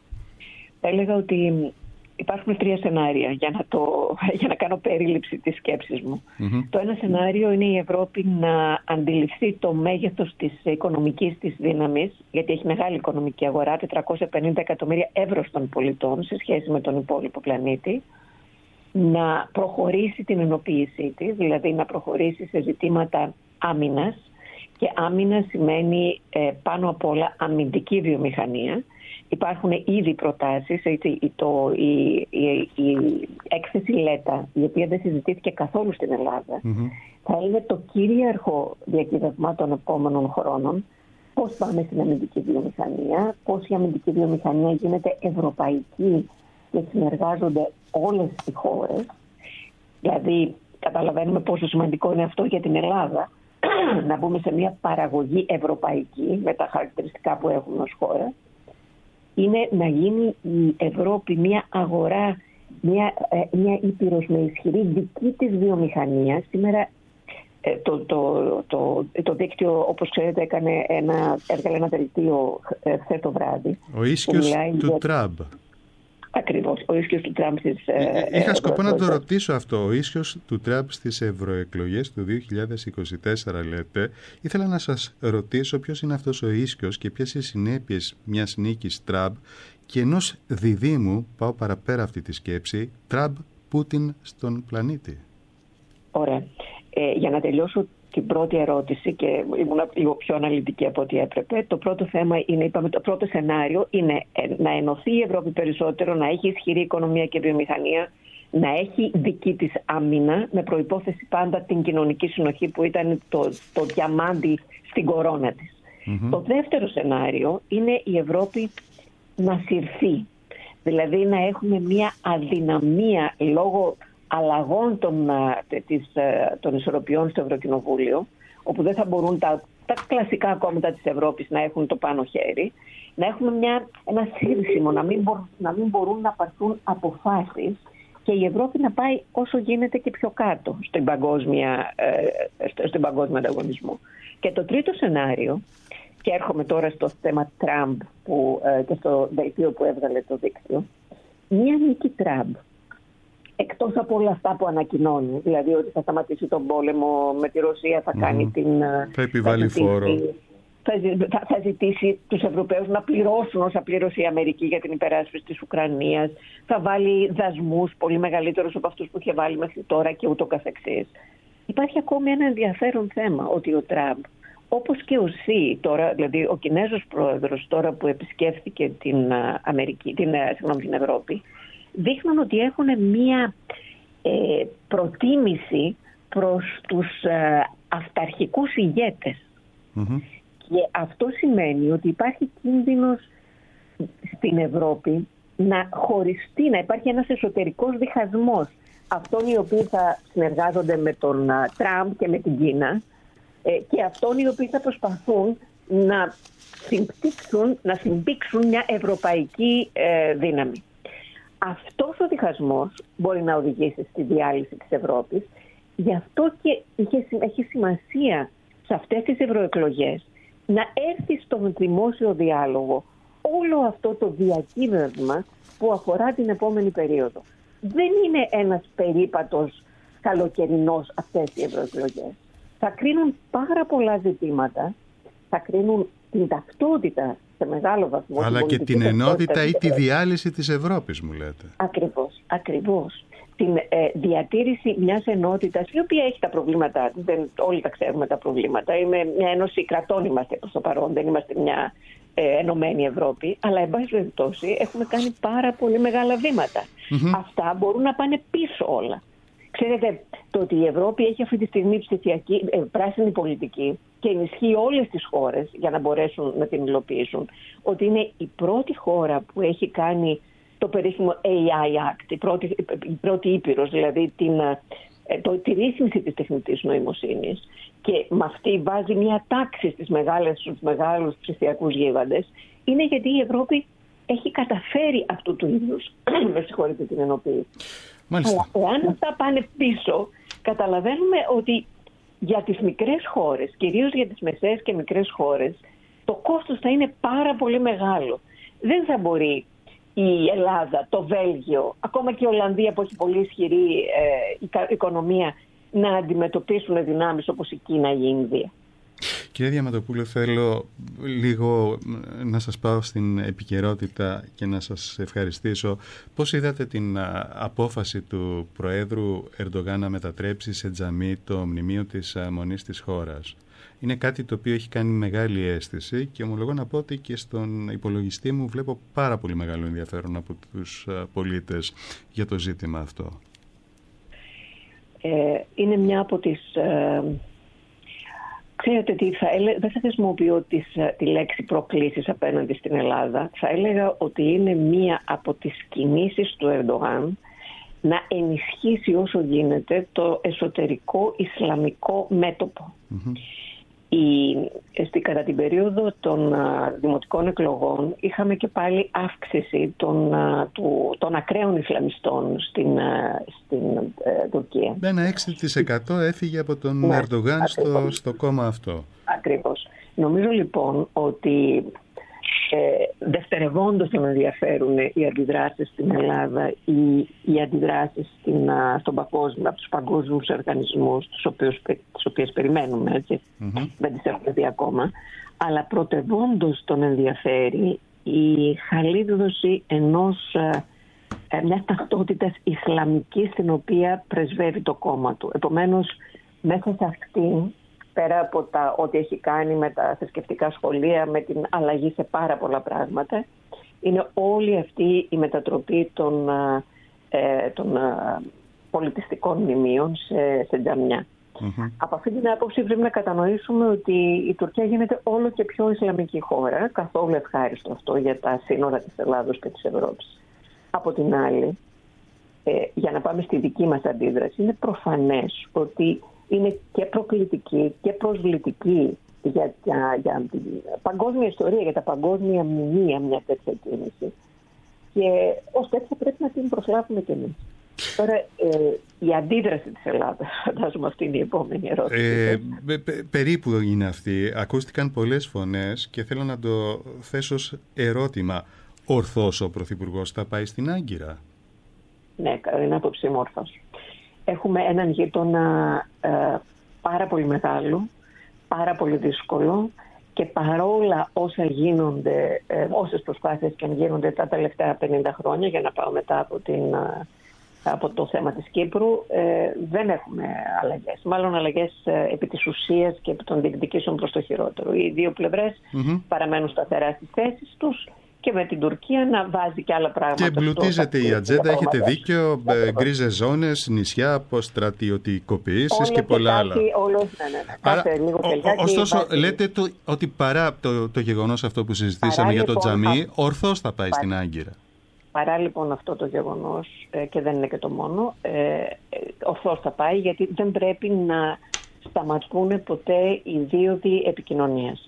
Έλεγα ότι υπάρχουν τρία σενάρια για να, το, για να κάνω περίληψη της σκέψης μου. Mm-hmm. Το ένα σενάριο είναι η Ευρώπη να αντιληφθεί το μέγεθος της οικονομικής της δύναμης, γιατί έχει μεγάλη οικονομική αγορά, τετρακόσια πενήντα εκατομμύρια ευρώ των πολιτών σε σχέση με τον υπόλοιπο πλανήτη, να προχωρήσει την ενοποίησή της, δηλαδή να προχωρήσει σε ζητήματα άμυνας, και άμυνα σημαίνει ε, πάνω απ' όλα αμυντική βιομηχανία. Υπάρχουν ήδη προτάσεις, έτσι, το, η, η, η έκθεση ΛΕΤΑ, η οποία δεν συζητήθηκε καθόλου στην Ελλάδα, mm-hmm. θα είναι το κυρίαρχο διακύβευμα των επόμενων χρόνων. Πώς πάμε στην αμυντική βιομηχανία, πώς η αμυντική βιομηχανία γίνεται ευρωπαϊκή και συνεργάζονται όλες οι χώρες. Δηλαδή καταλαβαίνουμε πόσο σημαντικό είναι αυτό για την Ελλάδα να μπούμε σε μια παραγωγή ευρωπαϊκή με τα χαρακτηριστικά που έχουμε ως χώρα. Είναι να γίνει η Ευρώπη μια αγορά, μια, ε, μια ήπειρος με ισχυρή δική της βιομηχανία. Σήμερα ε, το, το, το, το δίκτυο, όπως ξέρετε, έκανε ένα, έβγαλε ένα δελτίο ε, χθες το βράδυ. Ο ίσκιος του για... Τραμπ. Ακριβώς, ο ίσκιος του Τραμπ στις... Ε, Είχα ε, σκοπό να το ρωτήσω αυτό. Ο ίσκιος του Τραμπ στις ευρωεκλογές του δύο χιλιάδες είκοσι τέσσερα, λέτε. Ήθελα να σας ρωτήσω ποιος είναι αυτός ο ίσκιος και ποιες είναι οι συνέπειες μιας νίκης Τραμπ και ενός διδήμου, πάω παραπέρα αυτή τη σκέψη, Τραμπ-Πούτιν στον πλανήτη. Ωραία. Ε, για να τελειώσω την πρώτη ερώτηση και ήμουν λίγο πιο αναλυτική από ό,τι έπρεπε. Το πρώτο θέμα είναι, είπαμε, το πρώτο σενάριο είναι να ενωθεί η Ευρώπη περισσότερο, να έχει ισχυρή οικονομία και βιομηχανία, να έχει δική της άμυνα, με προϋπόθεση πάντα την κοινωνική συνοχή που ήταν το, το διαμάντι στην κορώνα της. Mm-hmm. Το δεύτερο σενάριο είναι η Ευρώπη να συρθεί. Δηλαδή να έχουμε μια αδυναμία λόγω αλλαγών των, της, των ισορροπιών στο Ευρωκοινοβούλιο, όπου δεν θα μπορούν τα, τα κλασικά κόμματα της Ευρώπης να έχουν το πάνω χέρι, να έχουμε μια, ένα σύρσιμο, να μην, μπορούν, να μην μπορούν να πάρθουν αποφάσεις και η Ευρώπη να πάει όσο γίνεται και πιο κάτω στον παγκόσμια, ε, στο, στον παγκόσμιο ανταγωνισμό. Και το τρίτο σενάριο, και έρχομαι τώρα στο θέμα Τραμπ που, ε, και στο δελτίο που έβγαλε το δίκτυο, μια νίκη Τραμπ, εκτός από όλα αυτά που ανακοινώνει, δηλαδή ότι θα σταματήσει τον πόλεμο με τη Ρωσία, θα κάνει mm. την... θα επιβάλλει θα φόρο. Θα, θα, θα ζητήσει τους Ευρωπαίους να πληρώσουν όσα πλήρωσε η Αμερική για την υπεράσπιση της Ουκρανίας, θα βάλει δασμούς πολύ μεγαλύτερους από αυτούς που είχε βάλει μέχρι τώρα και ούτω καθεξής. Υπάρχει ακόμη ένα ενδιαφέρον θέμα, ότι ο Τραμπ, όπως και ο Σι, τώρα, δηλαδή ο Κινέζος πρόεδρος τώρα που επισκέφθηκε την, Αμερική, την, συγγνώμη, την Ευρώπη, δείχνουν ότι έχουν μία ε, προτίμηση προς τους ε, αυταρχικούς ηγέτες. Mm-hmm. Και αυτό σημαίνει ότι υπάρχει κίνδυνος στην Ευρώπη να χωριστεί, να υπάρχει ένας εσωτερικός διχασμός αυτών οι οποίοι θα συνεργάζονται με τον uh, Τραμπ και με την Κίνα ε, και αυτών οι οποίοι θα προσπαθούν να συμπτύξουν, να συμπήξουν μια ευρωπαϊκή ε, δύναμη. Αυτός ο διχασμός μπορεί να οδηγήσει στη διάλυση της Ευρώπης. Γι' αυτό και είχε, έχει σημασία σε αυτές τις ευρωεκλογές να έρθει στον δημόσιο διάλογο όλο αυτό το διακύβευμα που αφορά την επόμενη περίοδο. Δεν είναι ένας περίπατος καλοκαιρινός αυτές οι ευρωεκλογές. Θα κρίνουν πάρα πολλά ζητήματα, θα κρίνουν την ταυτότητα σε μεγάλο βαθμό. Αλλά και την ενότητα ή τη διάλυση της Ευρώπης, μου λέτε. Ακριβώς, ακριβώς. Την ε, διατήρηση μιας ενότητας, η οποία έχει τα προβλήματά της, δεν, όλοι τα ξέρουμε τα προβλήματα. Είμαι μια ένωση κρατών, είμαστε προς το παρόν, δεν είμαστε μια ε, ενωμένη Ευρώπη, αλλά εν πάση περιπτώσει έχουμε κάνει πάρα πολύ μεγάλα βήματα. Mm-hmm. Αυτά μπορούν να πάνε πίσω όλα. Ξέρετε, το ότι η Ευρώπη έχει αυτή τη στιγμή ψηφιακή, ε, πράσινη πολιτική και ενισχύει όλες τις χώρες για να μπορέσουν να την υλοποιήσουν, ότι είναι η πρώτη χώρα που έχει κάνει το περίφημο έι άι Act, η πρώτη, η πρώτη ήπειρος, δηλαδή την, το, τη ρύθμιση της τεχνητής νοημοσύνης, και με αυτή βάζει μια τάξη στις μεγάλες, στους μεγάλους ψηφιακούς γίγαντες, είναι γιατί η Ευρώπη έχει καταφέρει αυτού του είδους, με συγχωρείτε την ενοποίηση. Μάλιστα. Αλλά εάν αυτά πάνε πίσω, καταλαβαίνουμε ότι για τις μικρές χώρες, κυρίως για τις μεσαίες και μικρές χώρες, το κόστος θα είναι πάρα πολύ μεγάλο. Δεν θα μπορεί η Ελλάδα, το Βέλγιο, ακόμα και η Ολλανδία που έχει πολύ ισχυρή ε, οικονομία να αντιμετωπίσουν δυνάμεις όπως η Κίνα ή η Ινδία. Κύριε Διαμαντοπούλου, θέλω λίγο να σας πάω στην επικαιρότητα και να σας ευχαριστήσω. Πώς είδατε την απόφαση του Προέδρου Ερντογάν να μετατρέψει σε τζαμί το μνημείο της Μονής της χώρας? Είναι κάτι το οποίο έχει κάνει μεγάλη αίσθηση και ομολογώ να πω ότι και στον υπολογιστή μου βλέπω πάρα πολύ μεγάλο ενδιαφέρον από τους πολίτες για το ζήτημα αυτό. Ε, είναι μια από τις... Ε, ξέρετε τι, θα έλε, δεν θα χρησιμοποιώ τις, τη λέξη προκλήσεις απέναντι στην Ελλάδα. Θα έλεγα ότι είναι μία από τις κινήσεις του Ερντογάν να ενισχύσει όσο γίνεται το εσωτερικό Ισλαμικό μέτωπο. Mm-hmm. Η, στη, κατά την περίοδο των α, δημοτικών εκλογών είχαμε και πάλι αύξηση των, α, του, των ακραίων Ισλαμιστών στην, α, στην α, Τουρκία. Ένα έξι τοις εκατό έφυγε από τον ναι, Ερντογάν στο, στο κόμμα αυτό. Ακριβώς. Νομίζω λοιπόν ότι ε, δευτερευόντως θα με ενδιαφέρουν οι αντιδράσεις στην Ελλάδα ή οι αντιδράσεις στην, α, στον παγκόσμιο, από τους παγκόσμιους οργανισμούς, τους οποίους, τις οποίες περιμένουμε, έτσι, mm-hmm. δεν τις έχουμε δει ακόμα, αλλά πρωτευόντως τον ενδιαφέρει η χαλίδωση ενός, ε, μιας ταυτότητας Ισλαμικής στην οποία πρεσβεύει το κόμμα του. Επομένως, μέσα σε αυτή, πέρα από τα ό,τι έχει κάνει με τα θρησκευτικά σχολεία, με την αλλαγή σε πάρα πολλά πράγματα, είναι όλη αυτή η μετατροπή των, ε, των ε, πολιτιστικών μνημείων σε, σε τζαμιά. Mm-hmm. Από αυτή την άποψη πρέπει να κατανοήσουμε ότι η Τουρκία γίνεται όλο και πιο Ισλαμική χώρα, καθόλου ευχάριστο αυτό για τα σύνορα της Ελλάδος και της Ευρώπης. Από την άλλη, ε, για να πάμε στη δική μας αντίδραση, είναι προφανές ότι είναι και προκλητική και προσβλητική για, για, για την παγκόσμια ιστορία, για τα παγκόσμια μνημεία μια τέτοια κίνηση. Και ως τέτοια πρέπει να την προσλάβουμε κι εμείς. Τώρα, ε, η αντίδραση της Ελλάδας, φαντάζομαι αυτή είναι η επόμενη ερώτηση. Ε, πε, πε, περίπου είναι αυτή. Ακούστηκαν πολλές φωνές και θέλω να το θέσω ως ερώτημα. Ορθώς ο Πρωθυπουργός θα πάει στην Άγκυρα? Ναι, είναι άποψή μου ορθώς. Έχουμε έναν γείτονα ε, πάρα πολύ μεγάλο, πάρα πολύ δύσκολο και παρόλα όσα γίνονται, ε, όσες προσπάθειες και αν γίνονται τα τελευταία πενήντα χρόνια, για να πάω μετά από, την, ε, από το θέμα της Κύπρου, ε, δεν έχουμε αλλαγές. Μάλλον αλλαγές ε, επί της ουσίας και επί των διεκδικήσεων προς το χειρότερο. Οι δύο πλευρές mm-hmm. παραμένουν σταθερά στις θέσεις τους, και με την Τουρκία να βάζει και άλλα πράγματα. Και εμπλουτίζεται η ατζέντα, έχετε δίκιο, γκρίζες ζώνες, νησιά, αποστρατιωτικοποιήσεις και πολλά άλλα. Όλος, ναι, ναι, ναι. Άρα, λίγο ο, ωστόσο, υπάρχει... λέτε το, ότι παρά το, το γεγονός αυτό που συζητήσαμε παρά, για το λοιπόν, τζαμί, α... ορθώς θα πάει παρά, στην Άγκυρα. Παρά λοιπόν αυτό το γεγονός, ε, και δεν είναι και το μόνο, ε, ε, ορθώς θα πάει, γιατί δεν πρέπει να σταματούν ποτέ οι δίωδοι επικοινωνίας.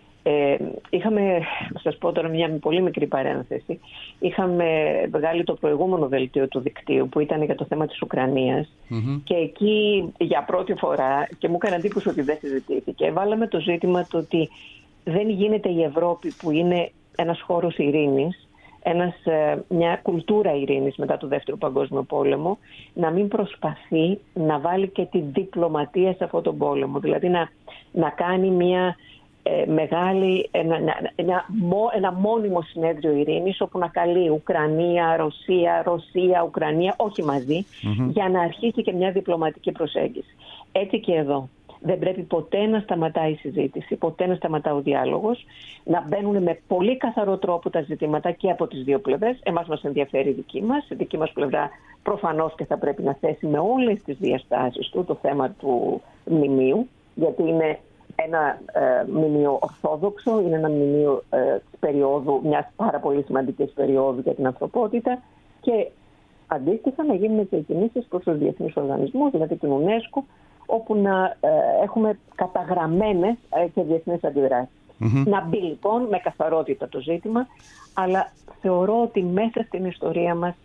Ε, είχαμε, να σας πω τώρα μια πολύ μικρή παρένθεση, είχαμε βγάλει το προηγούμενο δελτίο του δικτύου που ήταν για το θέμα της Ουκρανίας mm-hmm. και εκεί για πρώτη φορά, και μου έκανε εντύπωση ότι δεν συζητήθηκε, βάλαμε το ζήτημα το ότι δεν γίνεται η Ευρώπη που είναι ένας χώρος ειρήνης, ένας, μια κουλτούρα ειρήνης μετά το Δεύτερο Παγκόσμιο Πόλεμο, να μην προσπαθεί να βάλει και τη διπλωματία σε αυτόν τον πόλεμο, δηλαδή να, να κάνει μια Ε, μεγάλη, ένα, ένα, ένα μόνιμο συνέδριο ειρήνης όπου να καλεί Ουκρανία, Ρωσία, Ρωσία, Ουκρανία, όχι μαζί, mm-hmm. για να αρχίσει και μια διπλωματική προσέγγιση. Έτσι και εδώ. Δεν πρέπει ποτέ να σταματάει η συζήτηση, ποτέ να σταματάει ο διάλογος, να μπαίνουν με πολύ καθαρό τρόπο τα ζητήματα και από τις δύο πλευρές. Εμάς μας ενδιαφέρει η δική μας, η δική μας πλευρά προφανώς και θα πρέπει να θέσει με όλες τις διαστάσεις του το θέμα του μνημείου, γιατί είναι ένα ε, μνημείο ορθόδοξο, είναι ένα μνημείο ε, της περίοδου, μιας πάρα πολύ σημαντικής περίοδου για την ανθρωπότητα, και αντίστοιχα να γίνουν και οι κινήσεις προς τους διεθνείς οργανισμούς, δηλαδή την UNESCO, όπου να ε, έχουμε καταγραμμένες ε, και διεθνείς αντιδράσεις. Mm-hmm. Να μπει λοιπόν με καθαρότητα το ζήτημα, αλλά θεωρώ ότι μέσα στην ιστορία μας,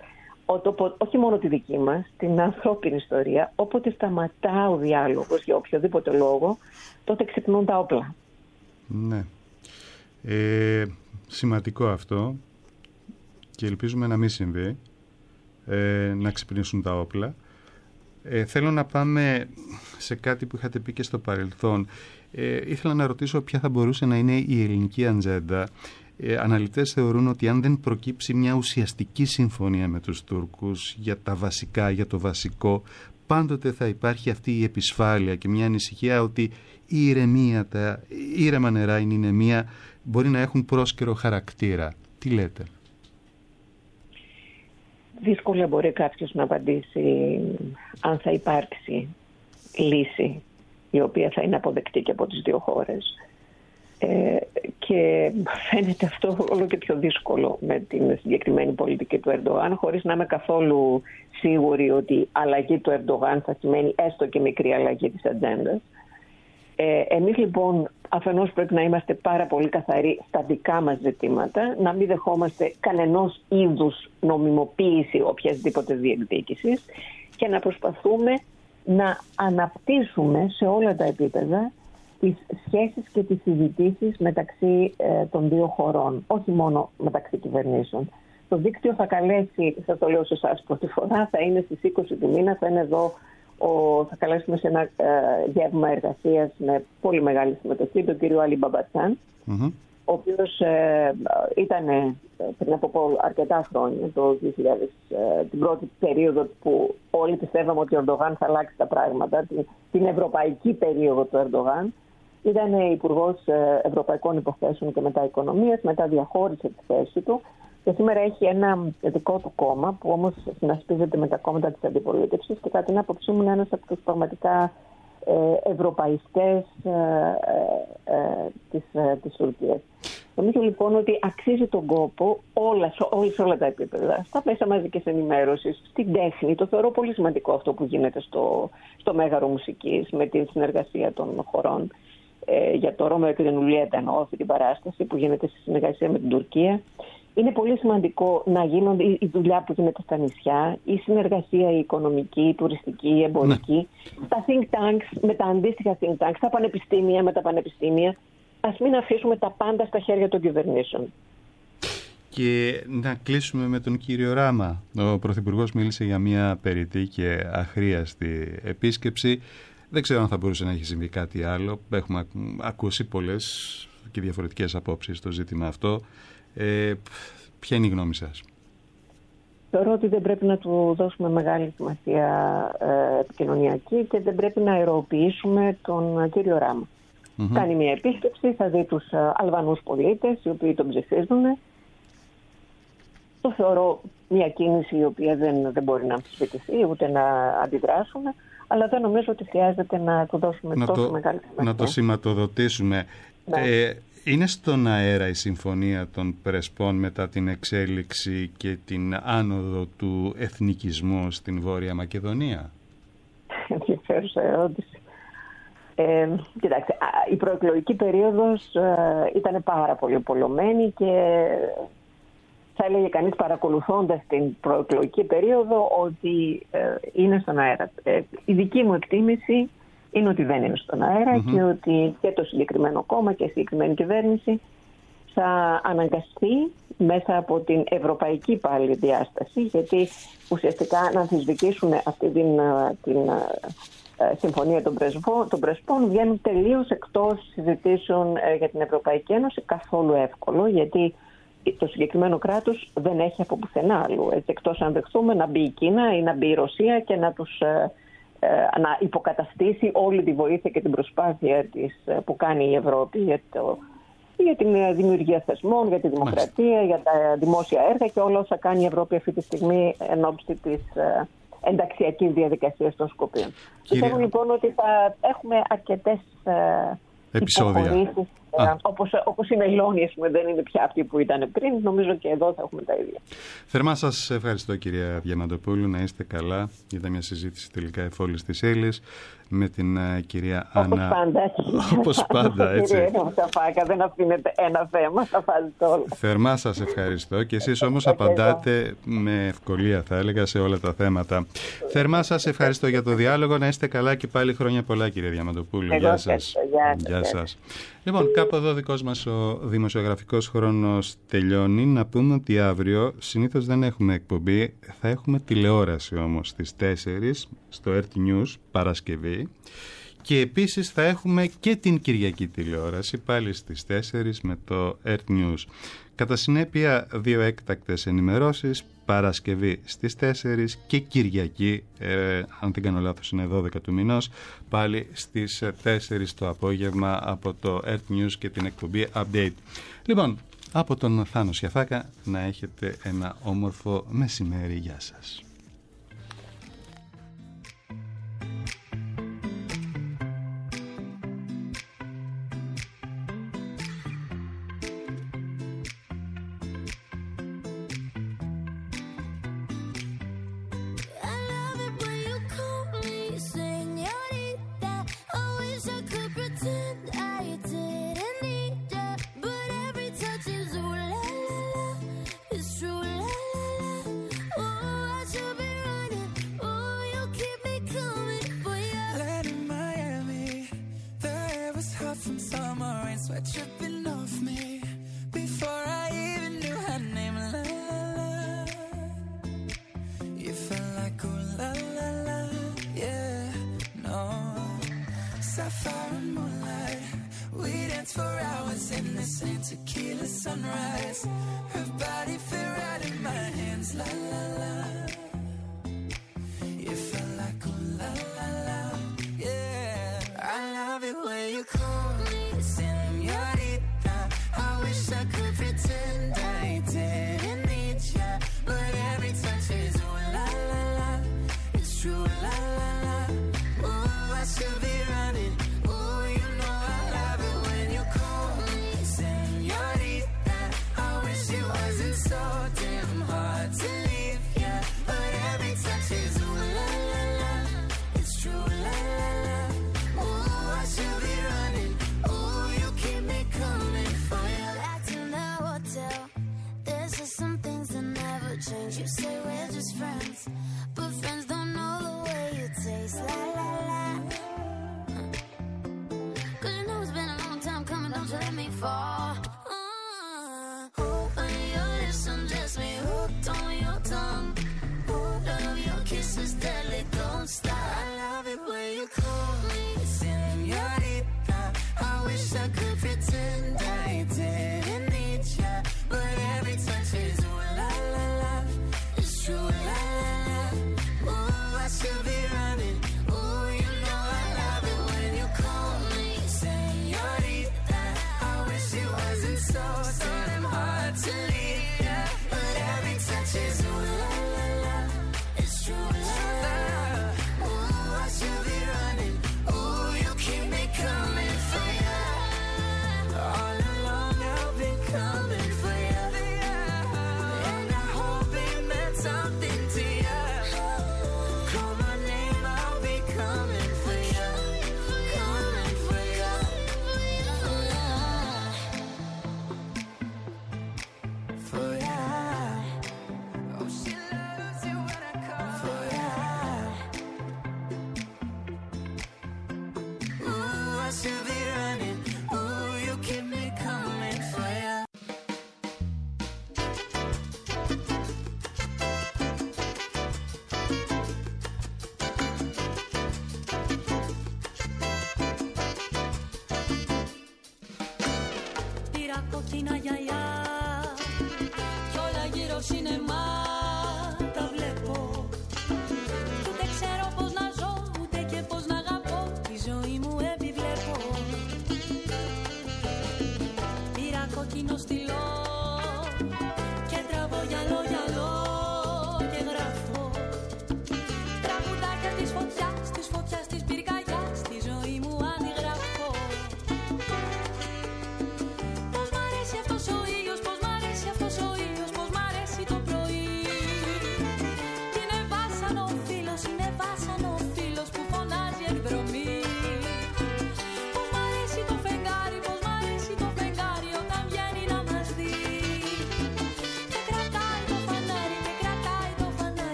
όχι μόνο τη δική μας, την ανθρώπινη ιστορία, όποτε σταματά ο διάλογος για οποιοδήποτε λόγο, τότε ξυπνούν τα όπλα. Ναι. Ε, σημαντικό αυτό και ελπίζουμε να μην συμβεί, ε, να ξυπνήσουν τα όπλα. Ε, θέλω να πάμε σε κάτι που είχατε πει και στο παρελθόν. Ε, ήθελα να ρωτήσω ποια θα μπορούσε να είναι η ελληνική ατζέντα. Ε, αναλυτές θεωρούν ότι αν δεν προκύψει μια ουσιαστική συμφωνία με τους Τούρκους για τα βασικά, για το βασικό, πάντοτε θα υπάρχει αυτή η επισφάλεια και μια ανησυχία ότι η ηρεμία, τα ήρεμα νερά, η νηνεμία μπορεί να έχουν πρόσκαιρο χαρακτήρα. Τι λέτε? Δύσκολα μπορεί κάποιος να απαντήσει αν θα υπάρξει λύση η οποία θα είναι αποδεκτή και από τις δύο χώρες. Ε, και φαίνεται αυτό όλο και πιο δύσκολο με την συγκεκριμένη πολιτική του Ερντογάν, χωρίς να είμαι καθόλου σίγουρη ότι αλλαγή του Ερντογάν θα σημαίνει έστω και μικρή αλλαγή της ατζέντας. Ε, εμείς λοιπόν αφενός πρέπει να είμαστε πάρα πολύ καθαροί στα δικά μας ζητήματα, να μην δεχόμαστε κανενός είδους νομιμοποίηση οποιασδήποτε διεκδίκησης και να προσπαθούμε να αναπτύσσουμε σε όλα τα επίπεδα τις σχέσεις και τις συζητήσεις μεταξύ ε, των δύο χωρών, όχι μόνο μεταξύ κυβερνήσεων. Το δίκτυο θα καλέσει, σας το λέω σε εσάς πρώτη φορά, θα είναι στις είκοσι του μήνα, θα είναι εδώ, ο, θα καλέσουμε σε ένα ε, γεύμα εργασίας με πολύ μεγάλη συμμετοχή τον κύριο Αλή Μπαμπατσάν, mm-hmm. ο οποίος ε, ήταν ε, πριν από αρκετά χρόνια, το δύο χιλιάδες, ε, την πρώτη περίοδο που όλοι πιστεύαμε ότι ο Ερντογάν θα αλλάξει τα πράγματα, την, την ευρωπαϊκή περίοδο του Ερντογάν. Ήταν υπουργός Ευρωπαϊκών Υποθέσεων και μετά Οικονομίας, μετά διαχώρισε τη θέση του και σήμερα έχει ένα δικό του κόμμα που όμως συνασπίζεται με τα κόμματα της αντιπολίτευσης και κατά την άποψή μου είναι ένας από τους πραγματικά ε, ευρωπαϊστές ε, ε, της, ε, της Τουρκίας. Νομίζω λοιπόν ότι αξίζει τον κόπο όλα, όλα, σε όλα τα επίπεδα, στα μέσα μαζικής ενημέρωσης, στην τέχνη. Το θεωρώ πολύ σημαντικό αυτό που γίνεται στο, στο Μέγαρο Μουσικής με τη συνεργασία των χωρών. Ε, για το Ρώμεο και την Ουλιέτα εννοώ αυτή την παράσταση που γίνεται στη συνεργασία με την Τουρκία. Είναι πολύ σημαντικό να γίνονται η δουλειά που γίνεται στα νησιά, η συνεργασία η οικονομική, η τουριστική, η εμπορική, ναι. τα think tanks, με τα αντίστοιχα think tanks, τα πανεπιστήμια με τα πανεπιστήμια. Ας μην αφήσουμε τα πάντα στα χέρια των κυβερνήσεων. Και να κλείσουμε με τον κύριο Ράμα. Ο Πρωθυπουργός μίλησε για μια περιττή και αχρίαστη επίσκεψη. Δεν ξέρω αν θα μπορούσε να έχει συμβεί κάτι άλλο. Έχουμε ακούσει πολλές και διαφορετικές απόψεις στο ζήτημα αυτό. Ε, ποια είναι η γνώμη σας? Θεωρώ ότι δεν πρέπει να του δώσουμε μεγάλη σημασία ε, επικοινωνιακή και δεν πρέπει να αεροποιήσουμε τον κύριο Ράμα. Mm-hmm. Κάνει μια επίσκεψη, θα δει τους ε, Αλβανούς πολίτες οι οποίοι τον ψηφίζουν. Το θεωρώ μια κίνηση η οποία δεν, δεν μπορεί να αμφισβητηθεί ούτε να αντιδράσουμε. Αλλά δεν νομίζω ότι χρειάζεται να του δώσουμε να τόσο το, μεγάλη σημασία. Να το σηματοδοτήσουμε. Ναι. Ε, είναι στον αέρα η συμφωνία των Πρεσπών μετά την εξέλιξη και την άνοδο του εθνικισμού στην Βόρεια Μακεδονία? Ενδιαφέρουσα ερώτηση. Ε, κοιτάξτε, η προεκλογική περίοδος ε, ήταν πάρα πολύ πολλωμένη και θα έλεγε κανείς παρακολουθώντας την προεκλογική περίοδο ότι ε, είναι στον αέρα. Ε, η δική μου εκτίμηση είναι ότι δεν είναι στον αέρα mm-hmm. και ότι και το συγκεκριμένο κόμμα και η συγκεκριμένη κυβέρνηση θα αναγκαστεί μέσα από την ευρωπαϊκή πάλι διάσταση, γιατί ουσιαστικά να αμφισβητήσουν αυτή την, την ε, συμφωνία των, πρεσβό, των Πρεσπών βγαίνουν τελείως εκτός συζητήσεων ε, για την Ευρωπαϊκή Ένωση, καθόλου εύκολο, γιατί το συγκεκριμένο κράτος δεν έχει από πουθενά άλλου. Έτσι, εκτός αν δεχθούμε να μπει η Κίνα ή να μπει η Ρωσία και να τους ε, ε, να υποκαταστήσει όλη τη βοήθεια και την προσπάθεια της, ε, που κάνει η Ευρώπη για, το, για την δημιουργία θεσμών, για τη δημοκρατία, Μάλιστα. για τα δημόσια έργα και όλα όσα κάνει η Ευρώπη αυτή τη στιγμή εν ώψη της ε, ενταξιακής διαδικασίας των Σκοπίων. Κύριε... Πιστεύω λοιπόν ότι θα έχουμε αρκετές ε, επεισόδια. Όπως, όπως η Μελώνη, ας πούμε, δεν είναι πια αυτή που ήταν πριν. Νομίζω και εδώ θα έχουμε τα ίδια. Θερμά σας ευχαριστώ, κυρία Διαμαντοπούλου. Να είστε καλά. Ήταν μια συζήτηση τελικά εφόλης της Έλλης με την uh, κυρία Άννα. Όπως πάντα. Όπως πάντα, έτσι. Κυρία Μουσταφάκα, δεν αφήνετε ένα θέμα, θα βάζετε όλα. Θερμά σας ευχαριστώ και εσείς όμως απαντάτε με ευκολία, θα έλεγα, σε όλα τα θέματα. Θερμά σας ευχαριστώ για το διάλογο. Να είστε καλά και πάλι χρόνια πολλά, κυρία Διαμαντοπούλου. Γεια σας. Γεια σας. Λοιπόν, κάπου εδώ ο δικός μας ο δημοσιογραφικός χρόνος τελειώνει. Να πούμε ότι αύριο συνήθως δεν έχουμε εκπομπή, θα έχουμε τηλεόραση όμως στις τέσσερις στο ΕΡΤ News Παρασκευή και επίσης θα έχουμε και την Κυριακή τηλεόραση πάλι στις τέσσερις με το ΕΡΤ News. Κατά συνέπεια δύο έκτακτες ενημερώσεις, Παρασκευή στις τέσσερις και Κυριακή, ε, αν δεν κάνω λάθος είναι δώδεκα του μηνός, πάλι στις τέσσερις το απόγευμα από το ΕΡΤ News και την εκπομπή Update. Λοιπόν, από τον Θάνο Σιαφάκα να έχετε ένα όμορφο μεσημέρι. Γεια σας. were tripping off me before I even knew her name. La la la, you felt like ooh la la la, yeah, no. Sapphire and moonlight, we danced for hours in the same tequila sunrise. Her body fit right in my hands, la la la. You felt like ooh la la la, yeah. I love it when you call me señorita. I wish I could pretend I didn't need ya, but every touch is ooh la la la. It's true, la la la. Ooh, I should be running. Ooh, you know I love it when you call me señorita. I wish it wasn't so damn hard to leave ya, but every touch is ooh la la la. It's true, la la la. Ooh, I should be running. Ooh, you keep me coming for you. Back in the hotel, there's just some things that never change. You say we're just friends, but friends don't know the way you taste. La la la. Cause you know it's been a long time coming, don't you let me fall. Uh, Open your lips, undress me, hooked on your tongue. Ooh, love your kisses, deadly, don't stop. I love it when you call me señorita. I wish I could pretend I didn't need ya, but every touch is ooh la la la. It's true, la la la. Ooh, I should be running. Ooh, you know I love it when you call me señorita. I wish it wasn't so damn hard to leave ya, but every touch is ooh la la la. It's true, la la la. Ooh, I should be running. Ooh, you keep me coming for ya. All along I've been coming for ya, and I hope it meant something to ya. Call my name, I'll be coming for ya, coming for ya. For ya. Oh, she loves it when I call for ya. Ooh, I should be running. Ooh, you keep me coming for ya. Πήρα κόκκινα γυαλιά κι όλα γύρω είναι